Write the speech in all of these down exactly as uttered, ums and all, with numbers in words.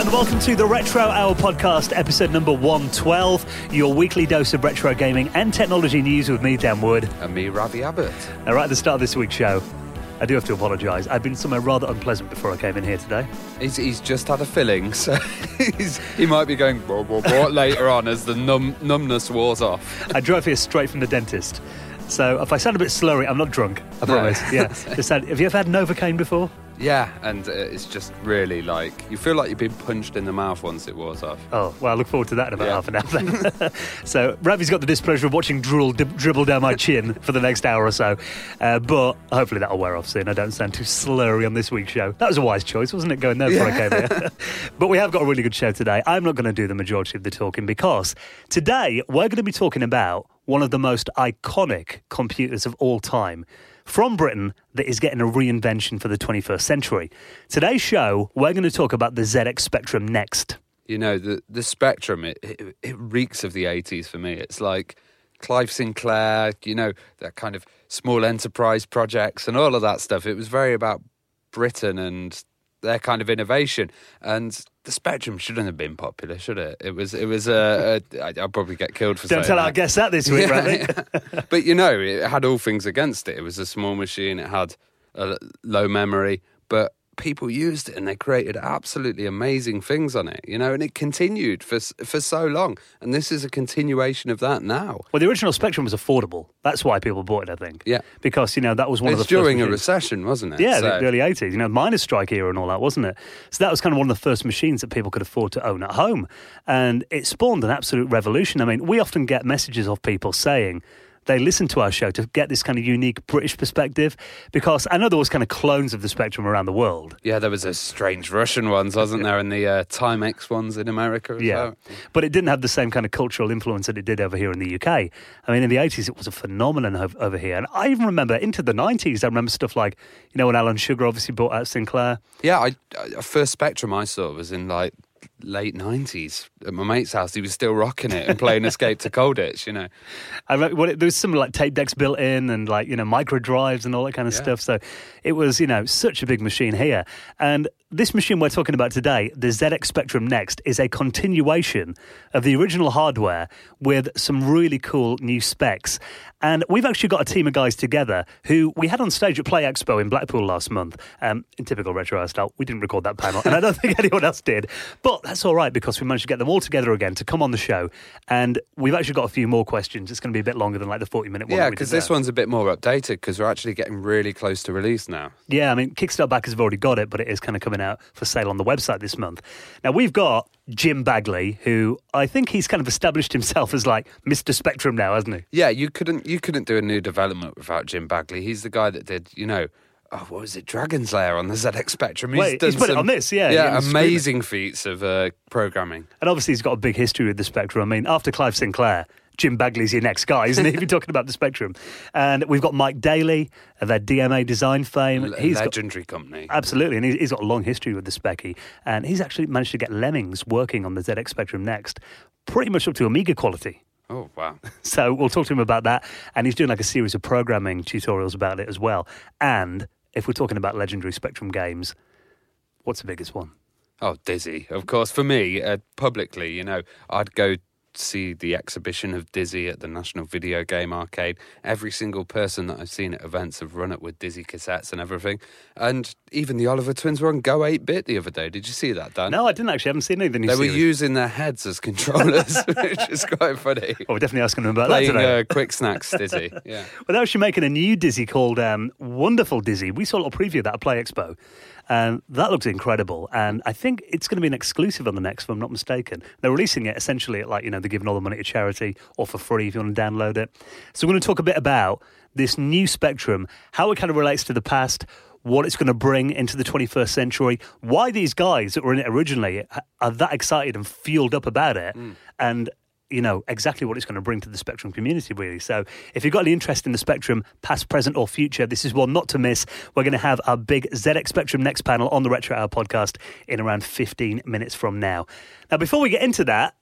and welcome to the Retro Hour podcast, episode number one twelve, your weekly dose of retro gaming and technology news with me, Dan Wood. And me, Ravi Abbott. Now, right at the start of this week's show, I do have to apologise. I've been somewhere rather unpleasant before I came in here today. He's, he's just had a filling, so he's, he might be going blah, blah, blah, later on as the numb, numbness wears off. I drove here straight from the dentist. So if I sound a bit slurry, I'm not drunk, I promise. No. Yeah. Just had, have you ever had Novocaine before? Yeah, and uh, it's just really like, you feel like you've been punched in the mouth once it wears off. Oh, well, I look forward to that in about yeah. half an hour then. So, Ravi's got the displeasure of watching drool di- dribble down my chin for the next hour or so. Uh, but hopefully that'll wear off soon. I don't sound too slurry on this week's show. That was a wise choice, wasn't it, going there before yeah. I came here? But we have got a really good show today. I'm not going to do the majority of the talking because today we're going to be talking about one of the most iconic computers of all time from Britain that is getting a reinvention for the twenty-first century. Today's show, we're going to talk about the Z X Spectrum Next. You know, the, the Spectrum, it, it, it reeks of the eighties for me. It's like Clive Sinclair, you know, that kind of small enterprise projects and all of that stuff. It was very about Britain and their kind of innovation. And the Spectrum shouldn't have been popular, should it? It was, it was a, a I'll probably get killed for Don't saying tell that. our guests that this week, yeah, right? yeah. But, you know, it had all things against it. It was a small machine. It had a low memory. But people used it and they created absolutely amazing things on it, you know, and it continued for for so long. And this is a continuation of that now. Well, the original Spectrum was affordable. That's why people bought it, I think. Yeah. Because, you know, that was one it's of the first during a machines. recession, wasn't it? Yeah, so. the early eighties, you know, miners' strike era and all that, wasn't it? So that was kind of one of the first machines that people could afford to own at home. And it spawned an absolute revolution. I mean, we often get messages of people saying they listen to our show to get this kind of unique British perspective, because I know there was kind of clones of the Spectrum around the world. Yeah, there was those strange Russian ones, wasn't there, and the uh, Timex ones in America as yeah. well. But it didn't have the same kind of cultural influence that it did over here in the U K. I mean, in the eighties, it was a phenomenon over, over here. And I even remember into the nineties, I remember stuff like, you know, when Alan Sugar obviously bought out Sinclair. Yeah, I, I first Spectrum I saw was in like late nineties at my mate's house. He was still rocking it and playing Escape to Colditch, you know. I remember, well, there was some like tape decks built in and like, you know, micro drives and all that kind of yeah. stuff. So it was, you know, such a big machine here. And this machine we're talking about today, the Z X Spectrum Next, is a continuation of the original hardware with some really cool new specs. And we've actually got a team of guys together who we had on stage at Play Expo in Blackpool last month. Um, in typical Retro Hour style, we didn't record that panel, and I don't think anyone else did. But that's all right, because we managed to get them all together again to come on the show. And we've actually got a few more questions. It's going to be a bit longer than like the forty-minute one. Yeah, because this one's a bit more updated, because we're actually getting really close to release now. Yeah, I mean, Kickstarter backers have already got it, but it is kind of coming out for sale on the website this month. Now, we've got Jim Bagley, who I think he's kind of established himself as like Mister Spectrum now, hasn't he? Yeah, you couldn't you couldn't do a new development without Jim Bagley. He's the guy that did, you know, oh, what was it, Dragon's Lair on the Z X Spectrum. He's, Wait, done he's put some, it on this, yeah. Yeah, amazing feats of uh, programming. And obviously he's got a big history with the Spectrum. I mean, after Clive Sinclair, Jim Bagley's your next guy, isn't he, if you're talking about the Spectrum? And we've got Mike Daly, of their D M A design fame. L- he's legendary got, company. Absolutely, and he's, he's got a long history with the Specky. And he's actually managed to get Lemmings working on the Z X Spectrum Next, pretty much up to Amiga quality. Oh, wow. So we'll talk to him about that. And he's doing like a series of programming tutorials about it as well. And if we're talking about legendary Spectrum games, what's the biggest one? Oh, Dizzy. Of course, for me, uh, publicly, you know, I'd go see the exhibition of Dizzy at the National Video Game Arcade. Every single person that I've seen at events have run it with Dizzy cassettes and everything. And even the Oliver Twins were on Go eight-bit the other day. Did you see that, Dan? No, I didn't actually. I haven't seen any of the new They series. were using their heads as controllers, which is quite funny. Well, we're definitely asking them about Playing, that today. Uh, Quick Snacks Dizzy. Yeah. Well, they're actually making a new Dizzy called um, Wonderful Dizzy. We saw a little preview of that at Play Expo. And that looks incredible. And I think it's going to be an exclusive on the Next, if I'm not mistaken. They're releasing it essentially at, like, you know, they're giving all the money to charity or for free if you want to download it. So we're going to talk a bit about this new Spectrum, how it kind of relates to the past, what it's going to bring into the twenty-first century, why these guys that were in it originally are that excited and fueled up about it, mm. and you know, exactly what it's going to bring to the Spectrum community, really. So if you've got any interest in the Spectrum, past, present or future, this is one not to miss. We're going to have our big Z X Spectrum Next panel on the Retro Hour podcast in around fifteen minutes from now. Now, before we get into that,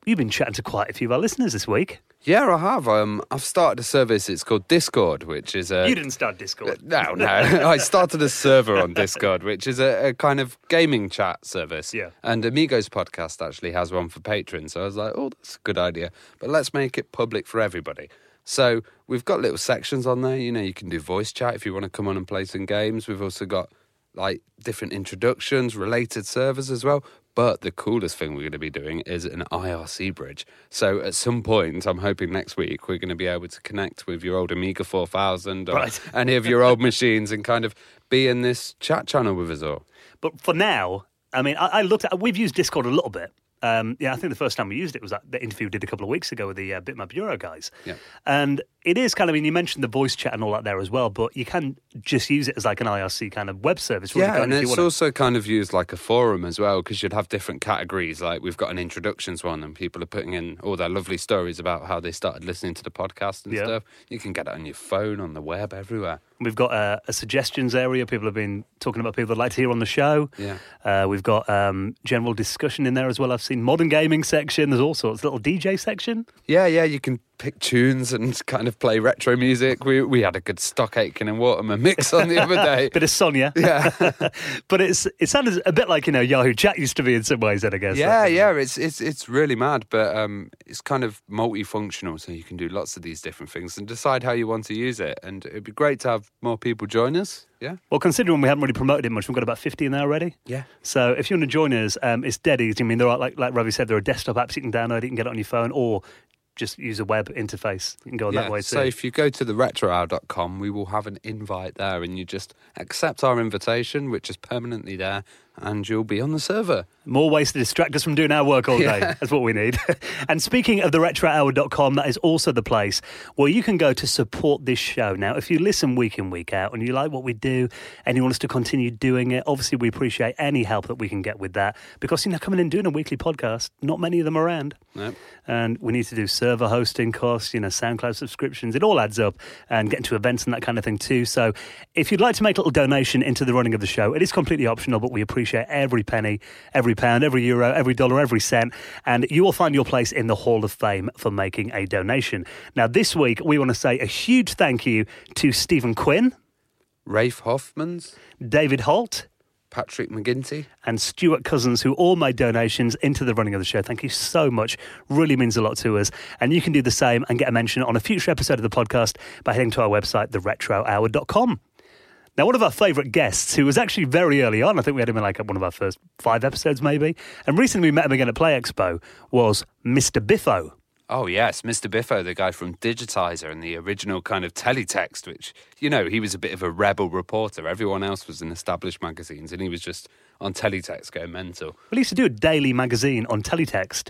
you've been chatting to quite a few of our listeners this week. Yeah, I have. Um, I've started a service. It's called Discord, which is a... You didn't start Discord. No, no. I started a server on Discord, which is a, a kind of gaming chat service. Yeah. And Amigos Podcast actually has one for patrons. So I was like, oh, that's a good idea. But let's make it public for everybody. So we've got little sections on there. You know, you can do voice chat if you want to come on and play some games. We've also got, like, different introductions, related servers as well. But the coolest thing we're going to be doing is an I R C bridge. So at some point, I'm hoping next week, we're going to be able to connect with your old Amiga four thousand or right. any of your old machines and kind of be in this chat channel with us all. But for now, I mean, I, I looked at, we've used Discord a little bit. Um, yeah, I think the first time we used it was that the interview we did a couple of weeks ago with the uh, Bitmap Euro guys. Yeah. And it is kind of, I mean, you mentioned the voice chat and all that there as well, but you can just use it as like an I R C kind of web service. Yeah, and it's also kind of used like a forum as well, because you'd have different categories. Like we've got an introductions one, and people are putting in all their lovely stories about how they started listening to the podcast and Yeah. stuff. You can get it on your phone, on the web, everywhere. We've got a, a suggestions area. People have been talking about people they'd like to hear on the show. Yeah. Uh, we've got um, general discussion in there as well. I've seen modern gaming section. There's all sorts. Little D J section. Yeah, yeah, you can pick tunes and kind of play retro music. We we had a good Stock Aitken and Waterman mix on the other day. Bit of Sonia. Yeah. But it's it sounded a bit like, you know, Yahoo Chat used to be in some ways then, I guess. Yeah, yeah, it's it's it's really mad, but um, it's kind of multifunctional, so you can do lots of these different things and decide how you want to use it. And it'd be great to have more people join us. Yeah. Well, considering we haven't really promoted it much, we've got about fifty in there already. Yeah. So if you want to join us, um, it's dead easy. I mean, there are, like like Ravi said, there are desktop apps you can download. You can get it on your phone, or just use a web interface. You can go on yeah. that way too. So if you go to the retro hour dot com, we will have an invite there, and you just accept our invitation, which is permanently there, and you'll be on the server. More ways to distract us from doing our work all day. Yeah. That's what we need. And speaking of the retro hour dot com, that is also the place where you can go to support this show. Now, if you listen week in, week out, and you like what we do, and you want us to continue doing it, obviously we appreciate any help that we can get with that. Because, you know, coming in and doing a weekly podcast, not many of them are around. Nope. And we need to do server hosting costs, you know, SoundCloud subscriptions. It all adds up, and getting to events and that kind of thing too. So if you'd like to make a little donation into the running of the show, it is completely optional, but we appreciate every penny, every pound, every euro, every dollar, every cent, and you will find your place in the Hall of Fame for making a donation. Now, this week, we want to say a huge thank you to Stephen Quinn, Rafe Hoffmans, David Holt, Patrick McGinty, and Stuart Cousins, who all made donations into the running of the show. Thank you so much. Really means a lot to us. And you can do the same and get a mention on a future episode of the podcast by heading to our website, the retro hour dot com. Now, one of our favourite guests, who was actually very early on, I think we had him in like one of our first five episodes maybe, and recently we met him again at Play Expo, was Mister Biffo. Oh, yes, Mister Biffo, the guy from Digitizer and the original kind of teletext, which, you know, he was a bit of a rebel reporter. Everyone else was in established magazines, and he was just on teletext going mental. Well, he used to do a daily magazine on teletext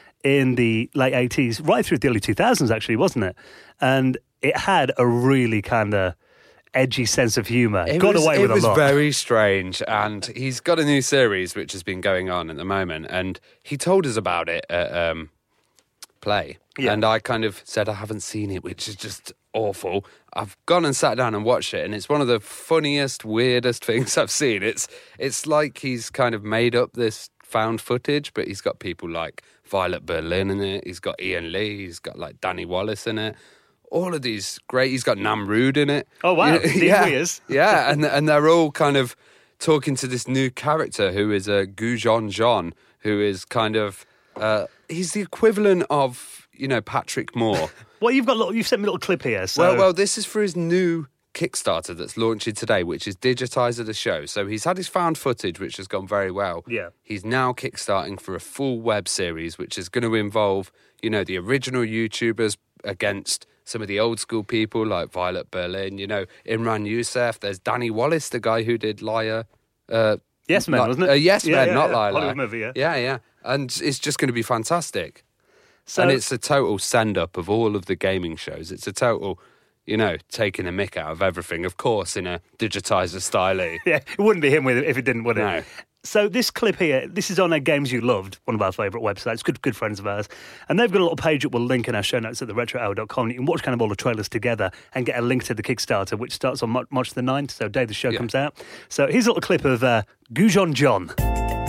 in the late eighties, right through the early two thousands, actually, wasn't it? And it had a really kind of edgy sense of humour. It Got was, away with a lot. It was very strange, and he's got a new series which has been going on at the moment, and he told us about it at um, Play, Yeah. and I kind of said I haven't seen it, which is just awful. I've gone and sat down and watched it, and it's one of the funniest, weirdest things I've seen. It's it's like he's kind of made up this found footage, but he's got people like Violet Berlin in it, he's got Ian Lee, he's got like Danny Wallace in it. All of these great. He's got Namrood in it. Oh, wow. You know, Dean yeah, Weirs. yeah, and and they're all kind of talking to this new character who is a uh, Gujon John, who is kind of uh, he's the equivalent of, you know, Patrick Moore. Well, you've got little, you've sent me a little clip here. So. Well, well, this is for his new Kickstarter that's launching today, which is Digitizer the Show. So he's had his found footage, which has gone very well. Yeah. He's now kickstarting for a full web series, which is going to involve, you know, the original YouTubers against some of the old school people like Violet Berlin, you know, Imran Youssef. There's Danny Wallace, the guy who did Liar. Uh, Yes Man, Li- wasn't it? Uh, yes Yeah, Man, yeah, not yeah. Liar. Hollywood Liar. movie, yeah. Yeah, yeah. And it's just going to be fantastic. So, And it's a total send-up of all of the gaming shows. It's a total, you know, taking a mick out of everything, of course, in a digitizer style. yeah, it wouldn't be him with it if it didn't, would it? No. So this clip here, this is on a Games You Loved, one of our favourite websites, good good friends of ours. And they've got a little page that we'll link in our show notes at the retro hour dot com. You can watch kind of all the trailers together and get a link to the Kickstarter, which starts on Mar- March the ninth, so day the show Yeah. comes out. So here's a little clip of uh, Gujon John.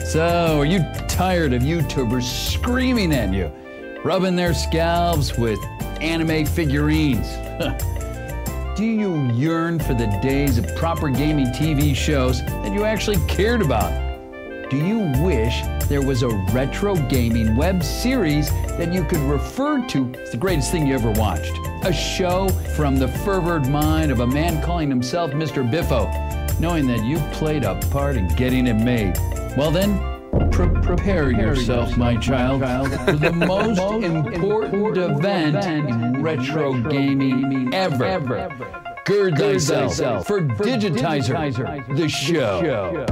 So, are you tired of YouTubers screaming at you, rubbing their scalps with anime figurines? Do you yearn for the days of proper gaming T V shows that you actually cared about? Do you wish there was a retro gaming web series that you could refer to as the greatest thing you ever watched? A show from the fervored mind of a man calling himself Mister Biffo, knowing that you played a part in getting it made. Well then, pre- prepare yourself, my child, for the most important event in retro gaming ever. Gird thyself for Digitizer, the show.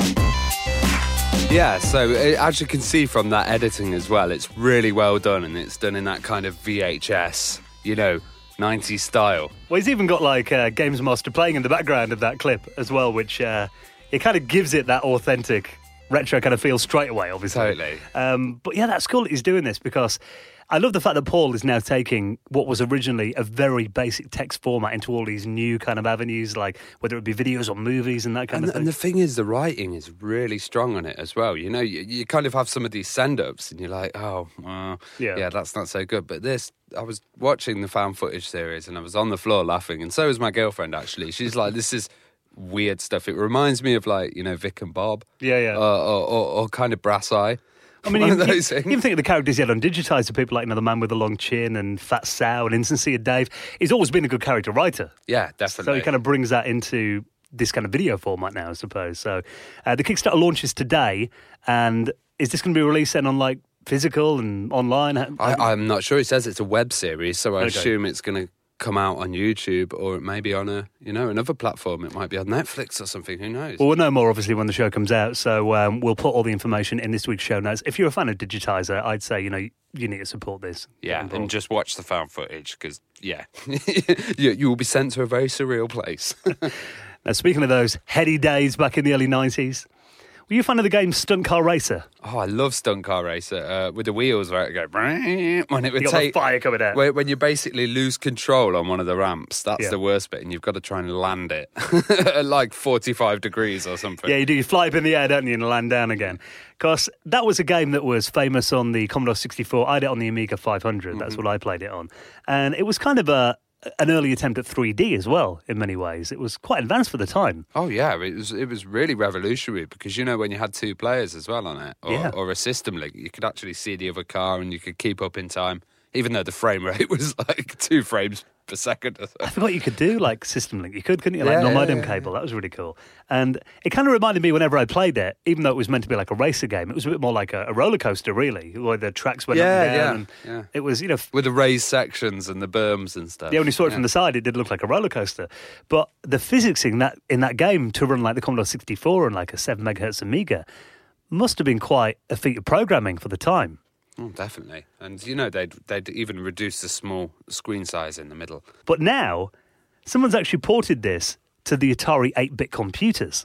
Yeah, so as you can see from that editing as well, it's really well done, and it's done in that kind of V H S, you know, nineties style. Well, he's even got like uh, Games Master playing in the background of that clip as well, which uh, it kind of gives it that authentic retro kind of feel straight away, obviously. Totally. Um, but yeah, that's cool that he's doing this, because I love the fact that Paul is now taking what was originally a very basic text format into all these new kind of avenues, like whether it be videos or movies and that kind And, of thing. and the thing is, the writing is really strong on it as well. You know, you, you kind of have some of these send-ups and you're like, oh, well, Yeah. yeah, that's not so good. But this, I was watching the found footage series and I was on the floor laughing, and so was my girlfriend, actually. She's like, this is weird stuff. It reminds me of, like, you know, Vic and Bob. Yeah, yeah. Uh, or, or, or kind of Brass Eye. I mean, One you, of those you, things. even think of the characters he had on Digitizer, people like, you know, the man with the long chin and Fat Sal and Insincere Dave. He's always been a good character writer. Yeah, definitely. So he kind of brings that into this kind of video format now, I suppose. So uh, the Kickstarter launches today, and is this going to be released then on, like, physical and online? I, I'm not sure. It says it's a web series, so I Okay. assume it's going to come out on YouTube, or it may be on a, you know, another platform. It might be on Netflix or something. Who knows? Well, we'll know more, obviously, when the show comes out. So um, we'll put all the information in this week's show notes. If you're a fan of Digitizer, I'd say, you know, you need to support this. Get Yeah, involved. and just watch the found footage, because, yeah, you, you will be sent to a very surreal place. Now, speaking of those heady days back in the early nineties, were you a fan of the game Stunt Car Racer? Oh, I love Stunt Car Racer uh, with the wheels where it go when it would You got take the fire coming out. when, when you basically lose control on one of the ramps. That's Yeah. the worst bit, and you've got to try and land it at like forty-five degrees or something. Yeah, you do. You fly up in the air, don't you, and land down again. Because that was a game that was famous on the Commodore sixty-four. I had it on the Amiga five hundred. That's Mm-hmm. what I played it on. And it was kind of a an early attempt at three D as well, in many ways. It was quite advanced for the time. Oh yeah, it was it was really revolutionary, because you know when you had two players as well on it, or, Yeah. or a system link, you could actually see the other car and you could keep up in time, even though the frame rate was like two frames per second or so. I forgot you could do, like, System Link. You could, couldn't you? Like, Yeah, no yeah, modem yeah, cable. That was really cool. And it kind of reminded me, whenever I played it, even though it was meant to be like a racer game, it was a bit more like a, a roller coaster, really, where the tracks went up Yeah, and down. yeah, And yeah. it was, you know, With the raised sections and the berms and stuff. yeah, when you saw it Yeah. from the side, it did look like a roller coaster. But the physics in that in that game to run like the Commodore sixty-four and like a seven megahertz Amiga must have been quite a feat of programming for the time. Oh, definitely. And you know they'd they'd even reduce the small screen size in the middle. But now, someone's actually ported this to the Atari eight-bit computers.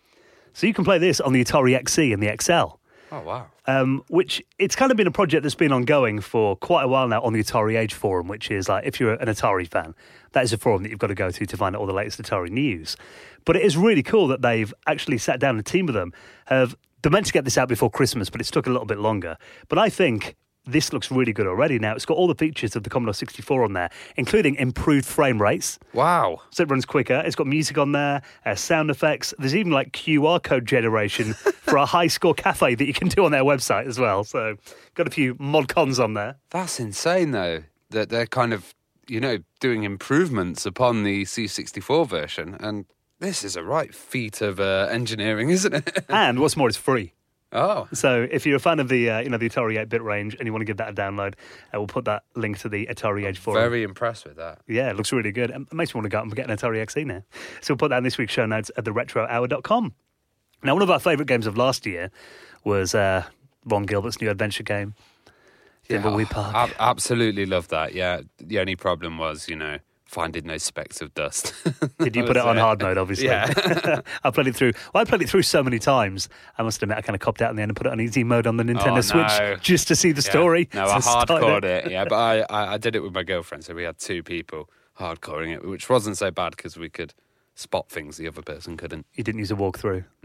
So you can play this on the Atari X C and the X L. Oh wow. Um, which it's kind of been a project that's been ongoing for quite a while now on the Atari Age forum, which is like, if you're an Atari fan, that is a forum that you've got to go to to find out all the latest Atari news. But it is really cool that they've actually sat down, a team of them have, they're meant to get this out before Christmas, but it's took a little bit longer. But I think this looks really good already now. It's got all the features of the Commodore sixty-four on there, including improved frame rates. Wow. So it runs quicker. It's got music on there, uh, sound effects. There's even like Q R code generation for a high score cafe that you can do on their website as well. So got a few mod cons on there. That's insane though, that they're kind of, you know, doing improvements upon the C sixty-four version, and this is a right feat of uh, engineering, isn't it? And what's more, it's free. Oh. So if you're a fan of the uh, you know the Atari eight-bit range and you want to give that a download, uh, we'll put that link to the Atari Age forum. Very impressed with that. Yeah, it looks really good. It makes me want to go out and get an Atari X E now. So we'll put that in this week's show notes at the retro hour dot com. Now, one of our favourite games of last year was uh, Ron Gilbert's new adventure game, Thimbleweed Park. Ab- absolutely love that. Yeah, the only problem was, you know, finding those specks of dust. Did you put it on hard mode, obviously? Yeah. I played it through. Well, I played it through so many times. I must admit, I kind of copped out in the end and put it on easy mode on the Nintendo Oh, Switch no. just to see the Yeah. story. No, So I started hardcored it. Yeah, but I, I, I did it with my girlfriend, so we had two people hardcoring it, which wasn't so bad because we could spot things the other person couldn't. You didn't use a walkthrough. No.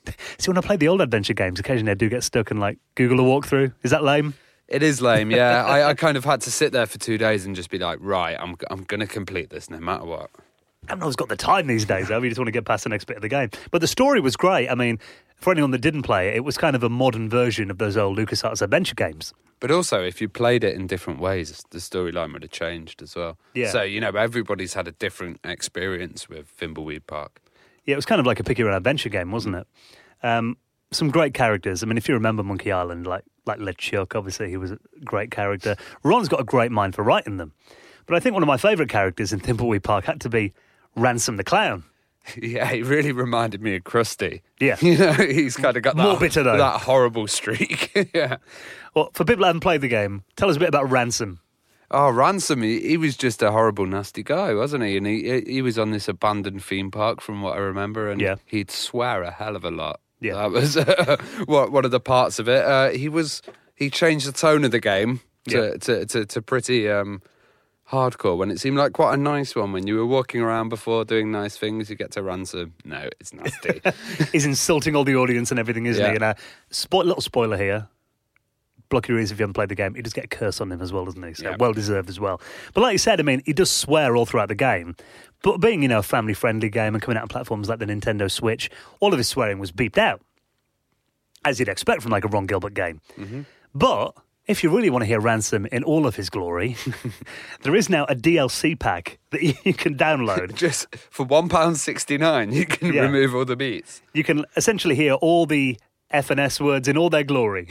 See, when I play the old adventure games, occasionally I do get stuck and like Google a walkthrough. Is that lame? It is lame, yeah. I, I kind of had to sit there for two days and just be like, right, I'm I'm going to complete this no matter what. I haven't always got the time these days, though. You just want to get past the next bit of the game. But the story was great. I mean, for anyone that didn't play it, it was kind of a modern version of those old LucasArts adventure games. But also, if you played it in different ways, the storyline would have changed as well. Yeah. So, you know, everybody's had a different experience with Thimbleweed Park. Yeah, it was kind of like a pick your own adventure game, wasn't it? Um, some great characters. I mean, if you remember Monkey Island, like like LeChuck, obviously, he was a great character. Ron's got a great mind for writing them. But I think one of my favourite characters in Thimbleweed Park had to be Ransom the Clown. Yeah, he really reminded me of Krusty. Yeah. You know, he's kind of got that, More bitter, though. that horrible streak. Yeah. Well, for people that haven't played the game, tell us a bit about Ransom. Oh, Ransom, he, he was just a horrible, nasty guy, wasn't he? And he he was on this abandoned theme park, from what I remember, and yeah. he'd swear a hell of a lot. Yeah. That was uh, what one of the parts of it. Uh, he was he changed the tone of the game to Yeah. to, to, to pretty um, hardcore when it seemed like quite a nice one. When you were walking around before doing nice things, you get to Ransom. No, it's nasty. He's insulting all the audience and everything, isn't Yeah. he? And a spo- little spoiler here. Block your ears if you haven't played the game. He does get a curse on him as well, doesn't he? So Yeah. well deserved as well. But like you said, I mean, he does swear all throughout the game. But being, you know, a family-friendly game and coming out on platforms like the Nintendo Switch, all of his swearing was beeped out, as you'd expect from like a Ron Gilbert game. Mm-hmm. But if you really want to hear Ransom in all of his glory, there is now a D L C pack that you can download. Just for one pound sixty-nine, you can Yeah. remove all the beats. You can essentially hear all the F and S words in all their glory.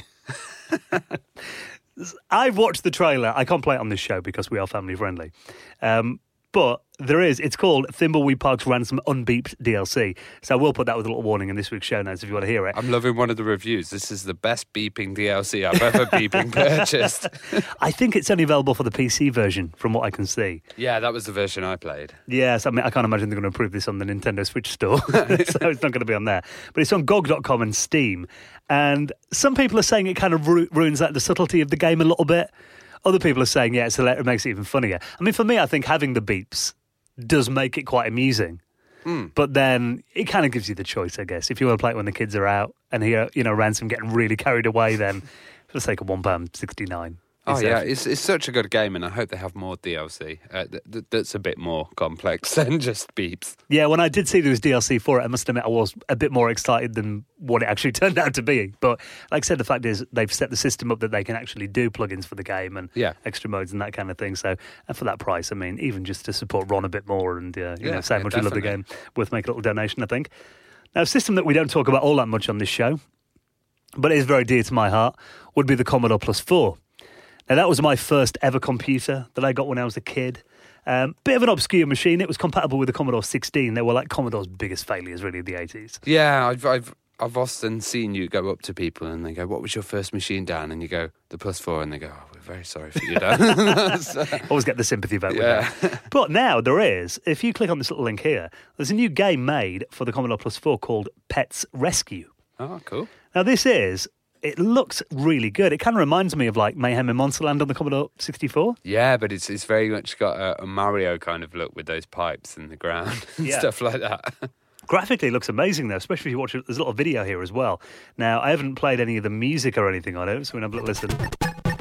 I've watched the trailer. I can't play it on this show because we are family friendly. Um, but there is, it's called Thimbleweed Park's Ransom Unbeeped D L C. So I will put that with a little warning in this week's show notes if you want to hear it. I'm loving one of the reviews. This is the best beeping D L C I've ever beeping purchased. I think it's only available for the P C version from what I can see. Yeah, that was the version I played. Yes, I mean, I can't imagine they're going to improve this on the Nintendo Switch store, so it's not going to be on there. But it's on G O G dot com and Steam, and some people are saying it kind of ru- ruins like the subtlety of the game a little bit. Other people are saying, yeah, it's hilarious, it makes it even funnier. I mean, for me, I think having the beeps does make it quite amusing. Mm. But then it kind of gives you the choice, I guess. If you want to play it when the kids are out and hear, you know, Ransom getting really carried away, then for the sake of one pound sixty-nine. Oh, It's, yeah, uh, it's it's such a good game, and I hope they have more D L C uh, th- th- that's a bit more complex than just beeps. Yeah, when I did see there was D L C for it, I must admit I was a bit more excited than what it actually turned out to be. But like I said, the fact is they've set the system up that they can actually do plugins for the game and Yeah. extra modes and that kind of thing. So, and for that price, I mean, even just to support Ron a bit more and uh, you Yeah, know, say how yeah, much we love the definitely. game, worth making a little donation, I think. Now, a system that we don't talk about all that much on this show, but it is very dear to my heart, would be the Commodore Plus four. Now, that was my first ever computer that I got when I was a kid. Um, bit of an obscure machine. It was compatible with the Commodore sixteen. They were like Commodore's biggest failures, really, in the eighties. Yeah, I've, I've I've often seen you go up to people and they go, "What was your first machine, Dan?" And you go, "The Plus four," and they go, "Oh, we're very sorry for you, Dan." That's, uh, Always get the sympathy vote Yeah. with that. But now there is, if you click on this little link here, there's a new game made for the Commodore Plus four called Pets Rescue. oh, cool. Now, this is, it looks really good. It kind of reminds me of like Mayhem in Monsterland on the Commodore sixty-four. Yeah, but it's it's very much got a, a Mario kind of look with those pipes in the ground and Yeah. stuff like that. Graphically, it looks amazing, though, especially if you watch it. There's a little video here as well. Now, I haven't played any of the music or anything on it, so we're going to have a little listen.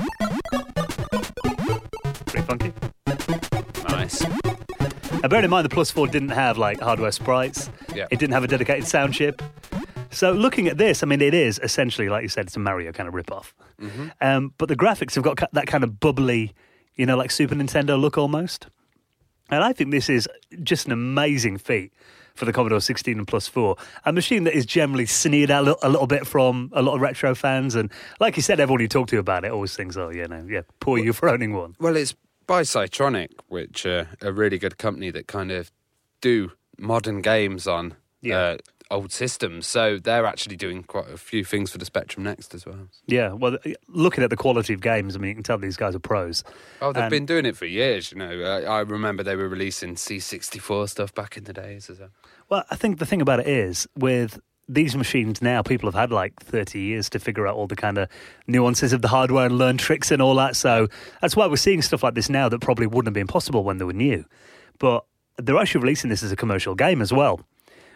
Pretty funky. Nice. Now, bearing in mind, the Plus four didn't have, like, hardware sprites. Yeah. It didn't have a dedicated sound chip. So looking at this, I mean, it is essentially, like you said, it's a Mario kind of rip-off. Mm-hmm. Um, but the graphics have got ca- that kind of bubbly, you know, like Super Nintendo look almost. And I think this is just an amazing feat for the Commodore sixteen and Plus four, a machine that is generally sneered at a little, a little bit from a lot of retro fans. And like you said, everyone you talk to about it always thinks, oh, you know, yeah, poor you for owning one. Well, it's by Cytronic, which are a really good company that kind of do modern games on Yeah. uh, old systems. So they're actually doing quite a few things for the Spectrum Next as well. Yeah, well, looking at the quality of games, I mean, you can tell these guys are pros. Oh, they've And- been doing it for years, you know. I, I remember they were releasing C sixty-four stuff back in the days as well. Well, I think the thing about it is, with these machines now, people have had like thirty years to figure out all the kind of nuances of the hardware and learn tricks and all that. So that's why we're seeing stuff like this now that probably wouldn't have been possible when they were new. But they're actually releasing this as a commercial game as well,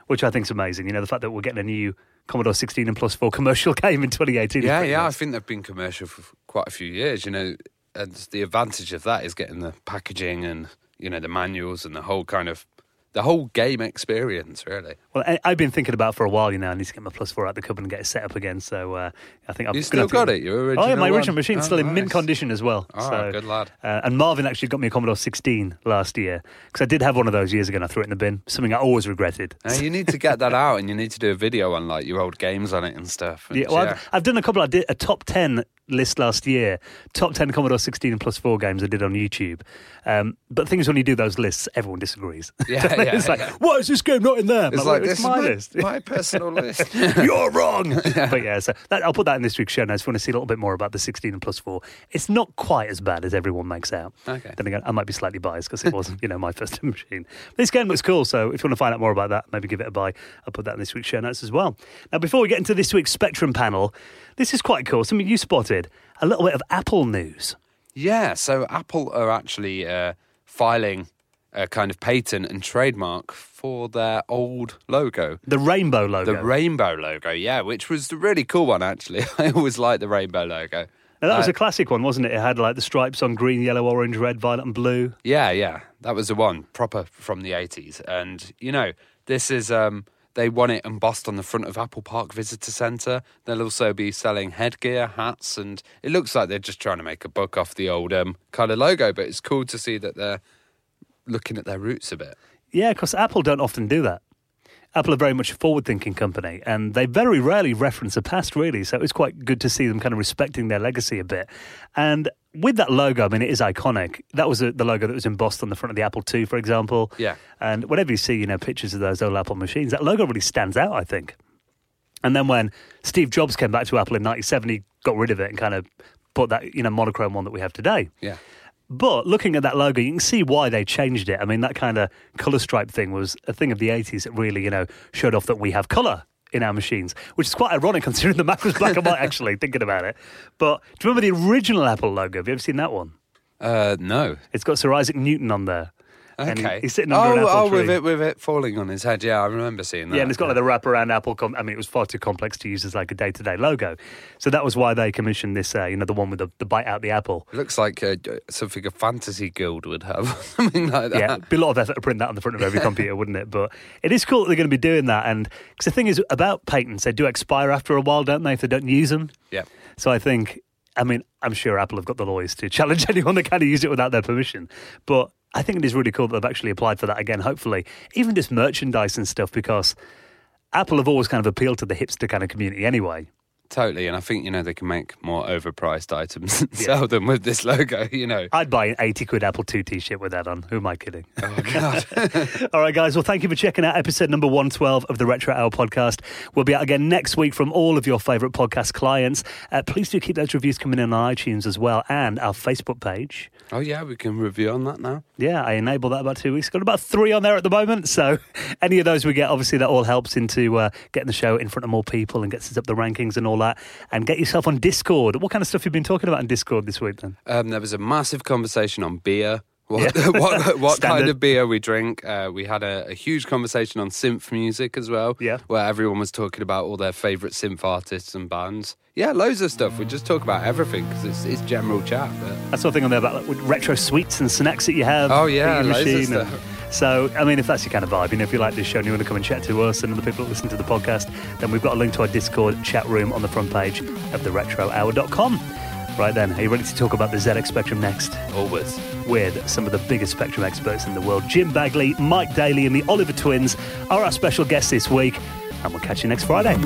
which I think is amazing. You know, the fact that we're getting a new Commodore sixteen and plus four commercial game in twenty eighteen. Yeah, yeah, nice. I think they've been commercial for quite a few years, you know, and the advantage of that is getting the packaging and, you know, the manuals and the whole kind of, the whole game experience, really. Well, I, I've been thinking about it for a while, you know, I need to get my plus four out the cupboard and get it set up again, so uh, I think I'm You still got it, your original Oh, yeah, my one? original machine's Oh, still in nice. mint condition as well. Oh, so, good lad. Uh, and Marvin actually got me a Commodore sixteen last year, because I did have one of those years ago and I threw it in the bin, something I always regretted. Now, you need to get that out and you need to do a video on, like, your old games on it and stuff. And, Yeah, well, yeah. I've, I've done a couple. I did a top ten list last year, top ten Commodore sixteen and plus four games I did on YouTube. Um, but the thing is, when you do those lists, everyone disagrees. Yeah, yeah, it's like, yeah. why is this game not in there? It's I'm like, it's this my is my, list. my personal list. You're wrong. But yeah, so that, I'll put that in this week's show notes if you want to see a little bit more about the sixteen and plus four. It's not quite as bad as everyone makes out. Okay. Then again, I might be slightly biased because it wasn't, you know, my first machine. But this game looks cool, so if you want to find out more about that, maybe give it a buy. I'll put that in this week's show notes as well. Now, before we get into this week's Spectrum panel, this is quite cool. Something you spotted, a little bit of Apple news. Yeah, so Apple are actually uh, filing a kind of patent and trademark for their old logo. The rainbow logo. The rainbow logo, yeah, which was a really cool one, actually. I always liked the rainbow logo. Now, that was Uh, a classic one, wasn't it? It had like the stripes on green, yellow, orange, red, violet and blue. Yeah, yeah, that was the one, proper from the eighties. And, you know, this is, um, they want it embossed on the front of Apple Park Visitor Centre. They'll also be selling headgear, hats, and it looks like they're just trying to make a buck off the old um, kind of logo, but it's cool to see that they're looking at their roots a bit. Yeah, because Apple don't often do that. Apple are very much a forward-thinking company, and they very rarely reference the past, really. So it's quite good to see them kind of respecting their legacy a bit. And with that logo, I mean, it is iconic. That was a, the logo that was embossed on the front of the Apple two, for example. Yeah. And whenever you see, you know, pictures of those old Apple machines, that logo really stands out, I think. And then when Steve Jobs came back to Apple in ninety-seven, he got rid of it and kind of put that, you know, monochrome one that we have today. Yeah. But looking at that logo, you can see why they changed it. I mean, that kind of colour stripe thing was a thing of the eighties that really, you know, showed off that we have colour in our machines, which is quite ironic considering the Mac was black and white, actually, thinking about it. But do you remember the original Apple logo? Have you ever seen that one? Uh, no. It's got Sir Isaac Newton on there. And he- Okay. he's sitting under oh, an apple oh, tree. with it, with it falling on his head. Yeah, I remember seeing that. Yeah, and it's got like the wraparound Apple. Com- I mean, it was far too complex to use as like a day-to-day logo. So that was why they commissioned this, uh, you know, the one with the, the bite out the apple. It looks like uh, something a fantasy guild would have, something like that. Yeah, it'd be a lot of effort to print that on the front of every computer, wouldn't it? But it is cool that they're going to be doing that. And because the thing is about patents, they do expire after a while, don't they, if they don't use them? Yeah. So I think, I mean, I'm sure Apple have got the lawyers to challenge anyone that kind of use it without their permission. But I think it is really cool that they've actually applied for that again, hopefully. Even just merchandise and stuff, because Apple have always kind of appealed to the hipster kind of community anyway. Totally, and I think, you know, they can make more overpriced items and sell them with this logo, you know. I'd buy an eighty quid Apple two t-shirt with that on. Who am I kidding? Oh, God. All right, guys. Well, thank you for checking out episode number one twelve of the Retro Hour podcast. We'll be out again next week from all of your favourite podcast clients. Uh, please do keep those reviews coming in on iTunes as well, and our Facebook page. Oh, yeah, we can review on that now. Yeah, I enabled that about two weeks ago. Got about three on there at the moment. So any of those we get, obviously that all helps into uh, getting the show in front of more people and gets us up the rankings and all that. And get yourself on Discord. What kind of stuff have you been talking about in Discord this week then? Um, there was a massive conversation on beer. What, Yeah. what, what kind Standard. of beer we drink. Uh, we had a, a huge conversation on synth music as well, Yeah. where everyone was talking about all their favourite synth artists and bands. Yeah, loads of stuff. We just talk about everything because it's, it's general chat. But... That's something on there about like, with retro sweets and snacks that you have. Oh, yeah, in your loads of machine and- stuff. So, I mean, if that's your kind of vibe, you know, if you like this show and you want to come and chat to us and other people that listen to the podcast, then we've got a link to our Discord chat room on the front page of the retro hour dot com. Right then, are you ready to talk about the Z X Spectrum next? Always. With some of the biggest Spectrum experts in the world. Jim Bagley, Mike Daly and the Oliver Twins are our special guests this week. And we'll catch you next Friday.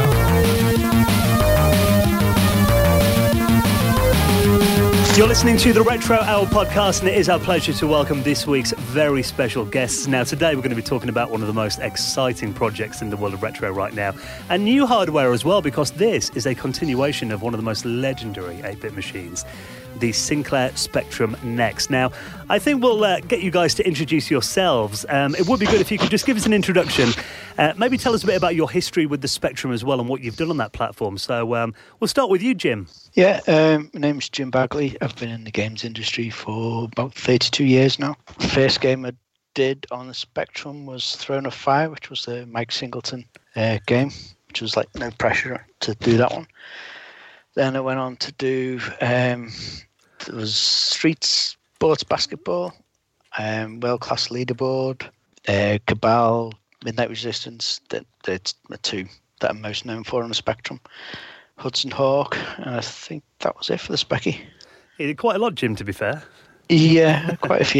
Ciao. You're listening to the Retro Hour podcast, and it is our pleasure to welcome this week's very special guests. Now, today we're going to be talking about one of the most exciting projects in the world of retro right now, and new hardware as well, because this is a continuation of one of the most legendary eight-bit machines, the Sinclair Spectrum Next. Now, I think we'll uh, get you guys to introduce yourselves. Um, it would be good if you could just give us an introduction. Uh, maybe tell us a bit about your history with the Spectrum as well and what you've done on that platform. So um, we'll start with you, Jim. Yeah, um, my name's Jim Bagley. I've been in the games industry for about thirty-two years now. First game I did on the Spectrum was Throne of Fire, which was the Mike Singleton uh, game, which was like no pressure to do that one. Then I went on to do, um, there was Street Sports Basketball, um, World Class Leaderboard, uh, Cabal, Midnight Resistance. That that's the two that I'm most known for on the Spectrum. Hudson Hawk, and I think that was it for the Specky. You did quite a lot, Jim, to be fair. Yeah, quite a few.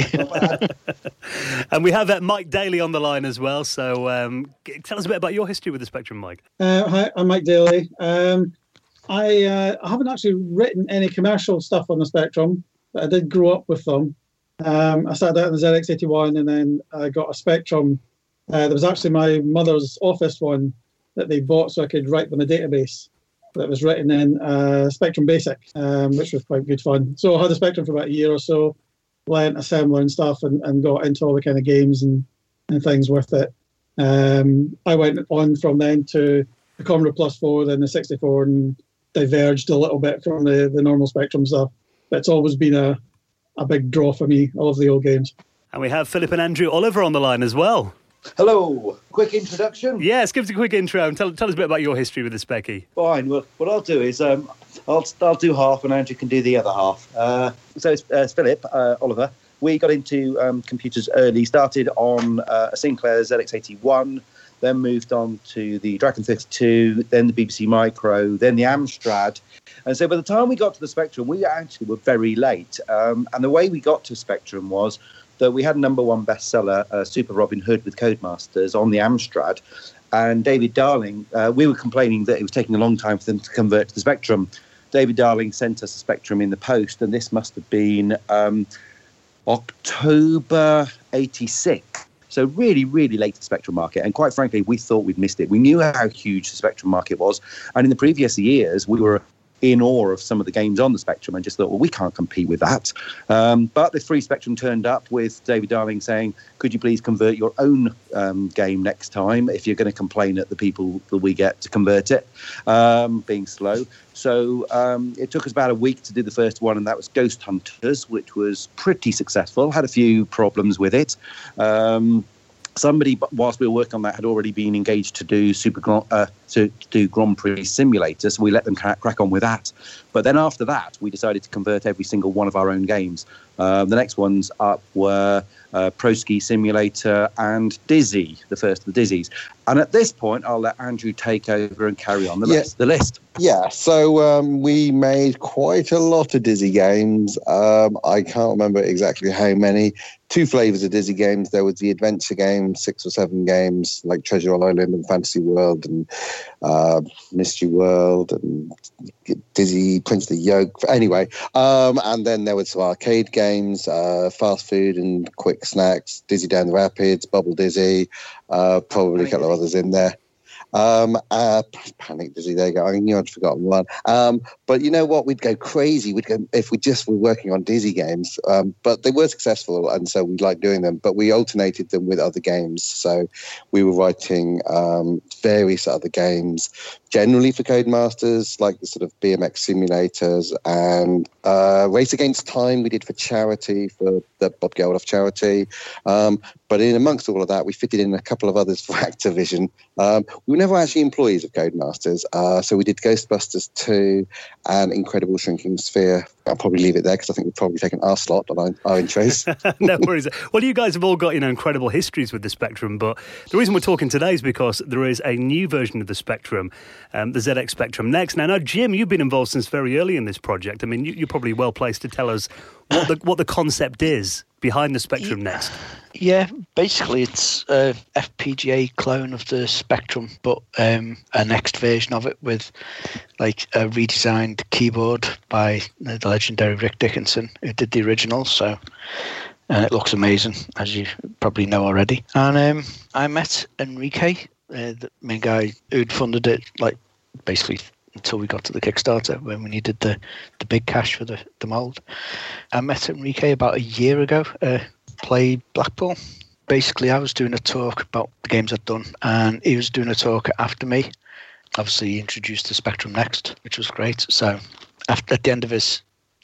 And we have uh, Mike Daly on the line as well. So um, g- tell us a bit about your history with the Spectrum, Mike. Uh, hi, I'm Mike Daly. Um, I, uh, I haven't actually written any commercial stuff on the Spectrum, but I did grow up with them. Um, I started out in the Z X eighty-one, and then I got a Spectrum. Uh, there was actually my mother's office one that they bought so I could write them a database that was written in uh, Spectrum Basic, um, which was quite good fun. So I had a Spectrum for about a year or so, learned assembler and stuff, and, and got into all the kind of games and, and things with it. Um, I went on from then to the Commodore Plus four, then the sixty-four, and diverged a little bit from the, the normal Spectrum stuff. But it's always been a, a big draw for me. I love the old games. And we have Philip and Andrew Oliver on the line as well. Hello. Quick introduction. Yes, give us a quick intro and tell, tell us a bit about your history with the Specky. Fine. Well, what I'll do is um, I'll I'll do half, and Andrew can do the other half. Uh, so it's, uh, it's Philip uh, Oliver. We got into um, computers early. Started on uh, a Sinclair Z X eighty-one, then moved on to the Dragon thirty-two, then the B B C Micro, then the Amstrad. And so by the time we got to the Spectrum, we actually were very late. Um, and the way we got to Spectrum was that we had a number one bestseller, uh, Super Robin Hood with Codemasters, on the Amstrad. And David Darling, uh, we were complaining that it was taking a long time for them to convert to the Spectrum. David Darling sent us a Spectrum in the post, and this must have been um, October eighty-six. So really, really late to the Spectrum market. And quite frankly, we thought we'd missed it. We knew how huge the Spectrum market was. And in the previous years, we were in awe of some of the games on the Spectrum and just thought, well, we can't compete with that. Um, but the free Spectrum turned up with David Darling saying, could you please convert your own um, game next time if you're going to complain at the people that we get to convert it, um, being slow. So um, it took us about a week to do the first one, and that was Ghost Hunters, which was pretty successful. Had a few problems with it. Um, Somebody, whilst we were working on that, had already been engaged to do Super uh, to do Grand Prix Simulator, so we let them crack on with that. But then after that, we decided to convert every single one of our own games. Uh, the next ones up were uh, Pro Ski Simulator and Dizzy, the first of the Dizzies. And at this point, I'll let Andrew take over and carry on the, yeah. list, the list. Yeah, so um, we made quite a lot of Dizzy games. Um, I can't remember exactly how many. Two flavours of Dizzy games. There was the adventure game, six or seven games, like Treasure Island and Fantasy World and uh, Mystery World and Dizzy Prince of the Yoke. Anyway, um, and then there was some arcade games, uh, fast food and quick snacks, Dizzy Down the Rapids, Bubble Dizzy, uh, probably a couple of others in there. Um, uh, Panic Dizzy, there you go. I knew I'd forgotten one. Um, but you know what? We'd go crazy. We'd go if we just were working on Dizzy games. Um, but they were successful, and so we liked doing them. But we alternated them with other games. So we were writing um, various other games, generally for Codemasters, like the sort of B M X simulators and uh, Race Against Time. We did for charity, for the Bob Geldof charity. Um, but in amongst all of that, we fitted in a couple of others for Activision. Um, we were never actually employees of Codemasters, uh, so we did Ghostbusters two and Incredible Shrinking Sphere. I'll probably leave it there because I think we've probably taken our slot on our, our intros. No worries. Well, you guys have all got, you know, incredible histories with the Spectrum, but the reason we're talking today is because there is a new version of the Spectrum, um, the Z X Spectrum Next. Now, now, Jim, you've been involved since very early in this project. I mean, you, you're probably well placed to tell us what the, what the concept is behind the Spectrum Next. Yeah, basically it's a F P G A clone of the Spectrum, but um, a next version of it with like a redesigned keyboard by the legendary Rick Dickinson, who did the original. So, and it looks amazing, as you probably know already. And um, I met Enrique, uh, the main guy who'd funded it, like basically until we got to the Kickstarter when we needed the, the big cash for the, the mould. I met Enrique about a year ago. Uh, play Blackpool. Basically, I was doing a talk about the games I'd done, and he was doing a talk after me. Obviously, he introduced the Spectrum Next, which was great. So, after, at the end of his